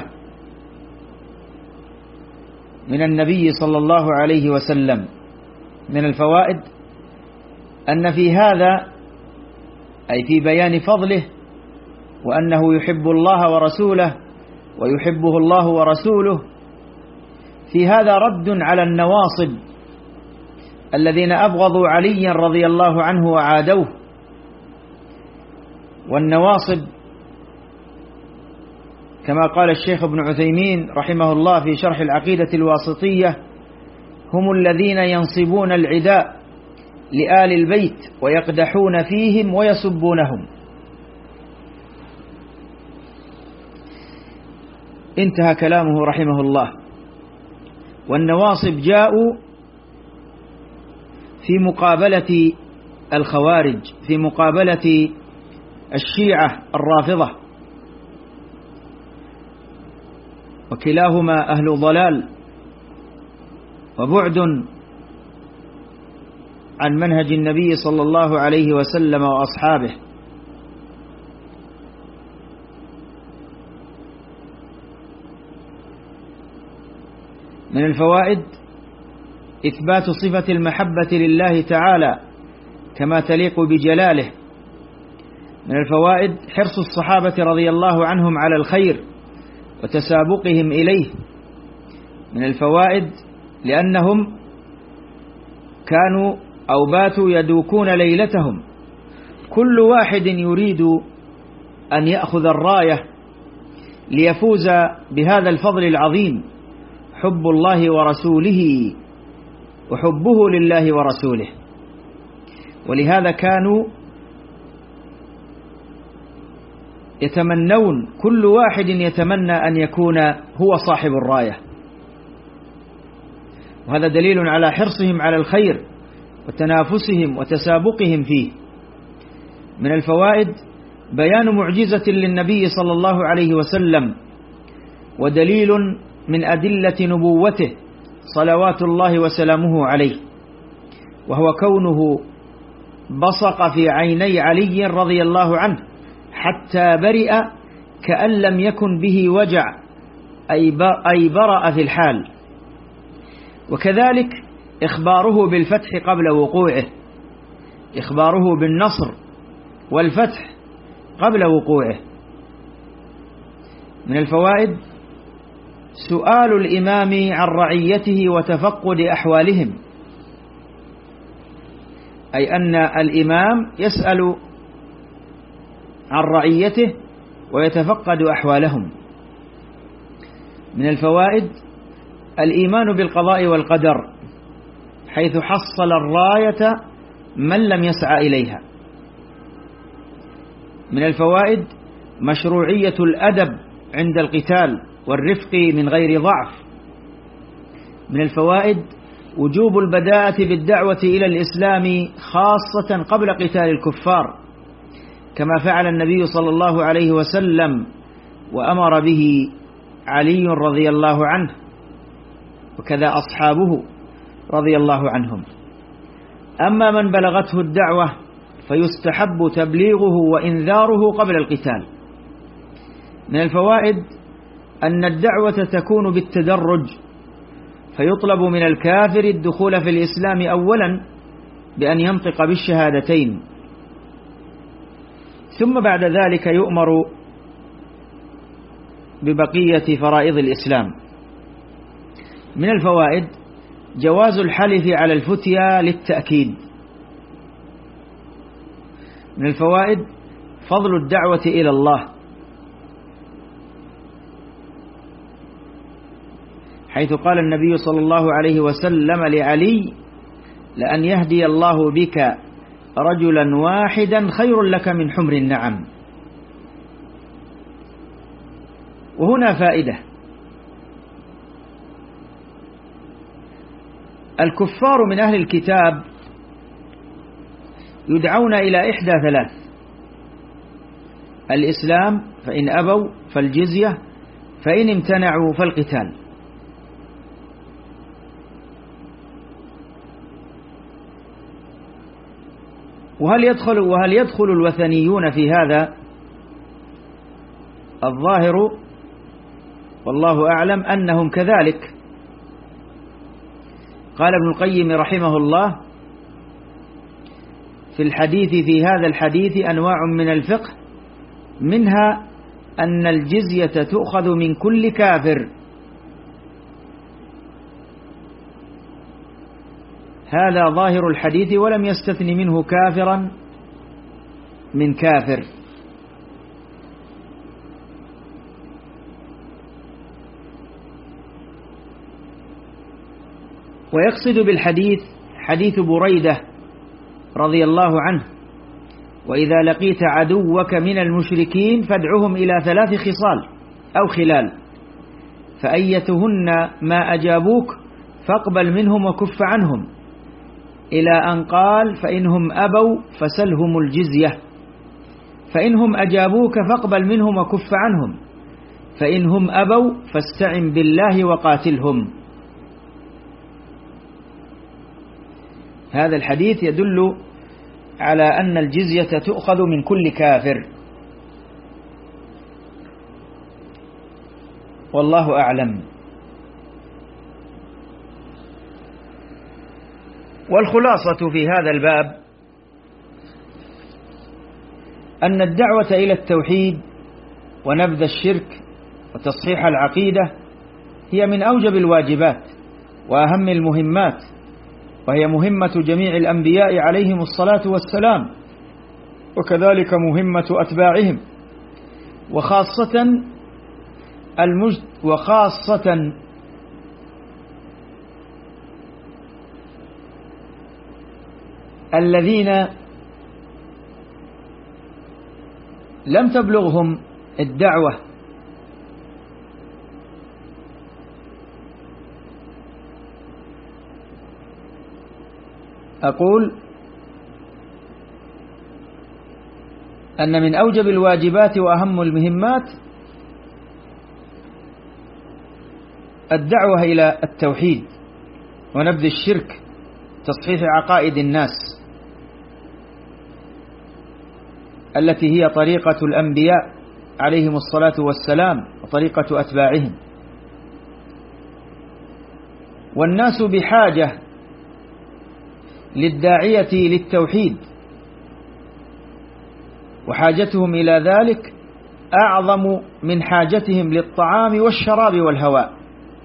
من النبي صلى الله عليه وسلم. من الفوائد أن في هذا، أي في بيان فضله وأنه يحب الله ورسوله ويحبه الله ورسوله، في هذا رد على النواصب الذين أبغضوا عليا رضي الله عنه وعادوه. والنواصب كما قال الشيخ ابن عثيمين رحمه الله في شرح العقيدة الواسطية: هم الذين ينصبون العداء لآل البيت ويقدحون فيهم ويسبونهم. انتهى كلامه رحمه الله. والنواصب جاءوا في مقابلة الخوارج، في مقابلة الشيعة الرافضة، وكلاهما أهل ضلال وبعد عن منهج النبي صلى الله عليه وسلم وأصحابه. من الفوائد إثبات صفة المحبة لله تعالى كما تليق بجلاله. من الفوائد حرص الصحابة رضي الله عنهم على الخير وتسابقهم إليه. من الفوائد لأنهم كانوا أو باتوا يدوكون ليلتهم، كل واحد يريد أن يأخذ الراية ليفوز بهذا الفضل العظيم، حب الله ورسوله وحبه لله ورسوله. ولهذا كانوا يتمنون، كل واحد يتمنى أن يكون هو صاحب الراية، وهذا دليل على حرصهم على الخير وتنافسهم وتسابقهم فيه. من الفوائد بيان معجزة للنبي صلى الله عليه وسلم ودليل من أدلة نبوته صلوات الله وسلامه عليه، وهو كونه بصق في عيني علي رضي الله عنه حتى برئ كأن لم يكن به وجع، أي برأ في الحال. وكذلك إخباره بالفتح قبل وقوعه، إخباره بالنصر والفتح قبل وقوعه. من الفوائد سؤال الإمام عن رعيته وتفقد أحوالهم، أي أن الإمام يسأل عن رعيته ويتفقد أحوالهم. من الفوائد الإيمان بالقضاء والقدر، حيث حصل الراية من لم يسعى إليها. من الفوائد مشروعية الأدب عند القتال والرفق من غير ضعف. من الفوائد وجوب البداءة بالدعوة إلى الإسلام خاصة قبل قتال الكفار، كما فعل النبي صلى الله عليه وسلم وأمر به علي رضي الله عنه، وكذا أصحابه رضي الله عنهم. أما من بلغته الدعوة فيستحب تبليغه وإنذاره قبل القتال. من الفوائد أن الدعوة تكون بالتدرج، فيطلب من الكافر الدخول في الإسلام أولا بأن ينطق بالشهادتين، ثم بعد ذلك يؤمر ببقية فرائض الإسلام. من الفوائد جواز الحلف على الفتيا للتأكيد. من الفوائد فضل الدعوة إلى الله، حيث قال النبي صلى الله عليه وسلم لعلي: لأن يهدي الله بك رجلا واحدا خير لك من حمر النعم. وهنا فائدة: الكفار من أهل الكتاب يدعون إلى إحدى ثلاث: الإسلام، فإن أبوا فالجزية، فإن امتنعوا فالقتال. وهل يدخل الوثنيون في هذا؟ الظاهر والله أعلم أنهم كذلك. قال ابن القيم رحمه الله في هذا الحديث أنواع من الفقه، منها أن الجزية تؤخذ من كل كافر، هذا ظاهر الحديث، ولم يستثن منه كافرا من كافر. ويقصد بالحديث حديث بريدة رضي الله عنه: وإذا لقيت عدوك من المشركين فادعهم إلى 3 خصال أو خلال، فأيتهن ما أجابوك فاقبل منهم وكف عنهم، إلى أن قال: فإنهم أبوا فسلهم الجزية، فإنهم أجابوك فاقبل منهم وكف عنهم، فإنهم أبوا فاستعن بالله وقاتلهم. هذا الحديث يدل على أن الجزية تؤخذ من كل كافر، والله أعلم. والخلاصة في هذا الباب أن الدعوة إلى التوحيد ونبذ الشرك وتصحيح العقيدة هي من أوجب الواجبات وأهم المهمات، وهي مهمة جميع الأنبياء عليهم الصلاة والسلام، وكذلك مهمة أتباعهم، وخاصة الذين لم تبلغهم الدعوة أقول أن من أوجب الواجبات وأهم المهمات الدعوة إلى التوحيد ونبذ الشرك، تصحيح عقائد الناس التي هي طريقة الأنبياء عليهم الصلاة والسلام وطريقة أتباعهم. والناس بحاجة للداعية للتوحيد، وحاجتهم إلى ذلك أعظم من حاجتهم للطعام والشراب والهواء.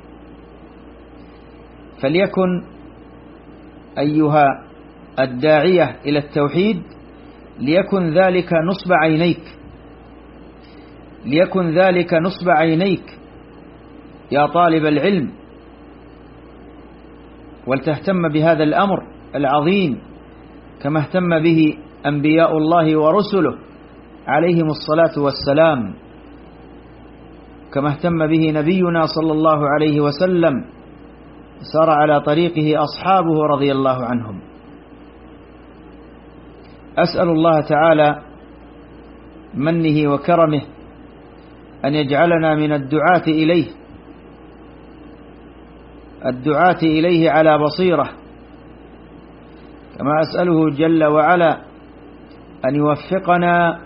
فليكن أيها الداعية إلى التوحيد ليكن ذلك نصب عينيك، ليكن ذلك نصب عينيك يا طالب العلم، ولتهتم بهذا الأمر العظيم كما اهتم به أنبياء الله ورسله عليهم الصلاة والسلام، كما اهتم به نبينا صلى الله عليه وسلم، سار على طريقه أصحابه رضي الله عنهم. أسأل الله تعالى منه وكرمه أن يجعلنا من الدعاة إليه، الدعاة إليه على بصيرة، كما أسأله جل وعلا أن يوفقنا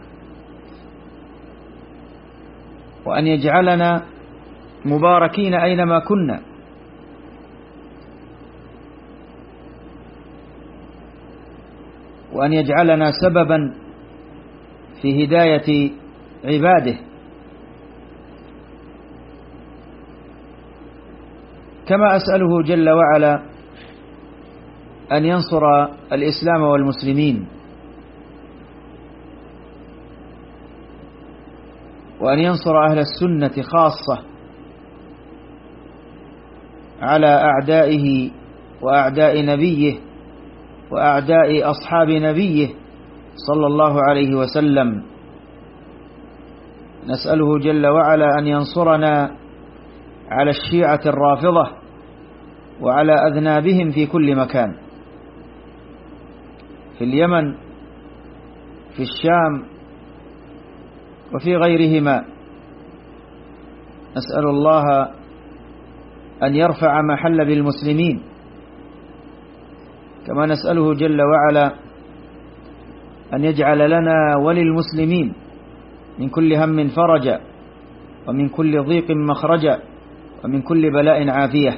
وأن يجعلنا مباركين أينما كنا، وأن يجعلنا سببا في هداية عباده، كما أسأله جل وعلا أن ينصر الإسلام والمسلمين، وأن ينصر أهل السنة خاصة على أعدائه وأعداء نبيه وأعداء أصحاب نبيه صلى الله عليه وسلم. نسأله جل وعلا أن ينصرنا على الشيعة الرافضة وعلى أذنابهم في كل مكان، في اليمن، في الشام، وفي غيرهما. نسأل الله أن يرفع ما حل بالمسلمين، كما نسأله جل وعلا أن يجعل لنا وللمسلمين من كل هم فرجا، ومن كل ضيق مخرجا، ومن كل بلاء عافية.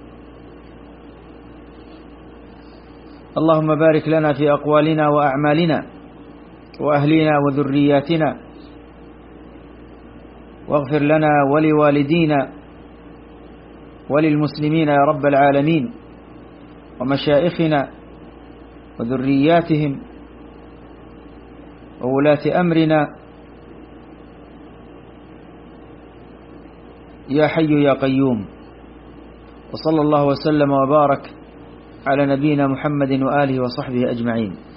اللهم بارك لنا في أقوالنا وأعمالنا وأهلنا وذرياتنا، واغفر لنا ولوالدينا وللمسلمين يا رب العالمين، ومشائخنا وذرياتهم وولاة أمرنا يا حي يا قيوم. وصلى الله وسلم وبارك على نبينا محمد وآله وصحبه أجمعين.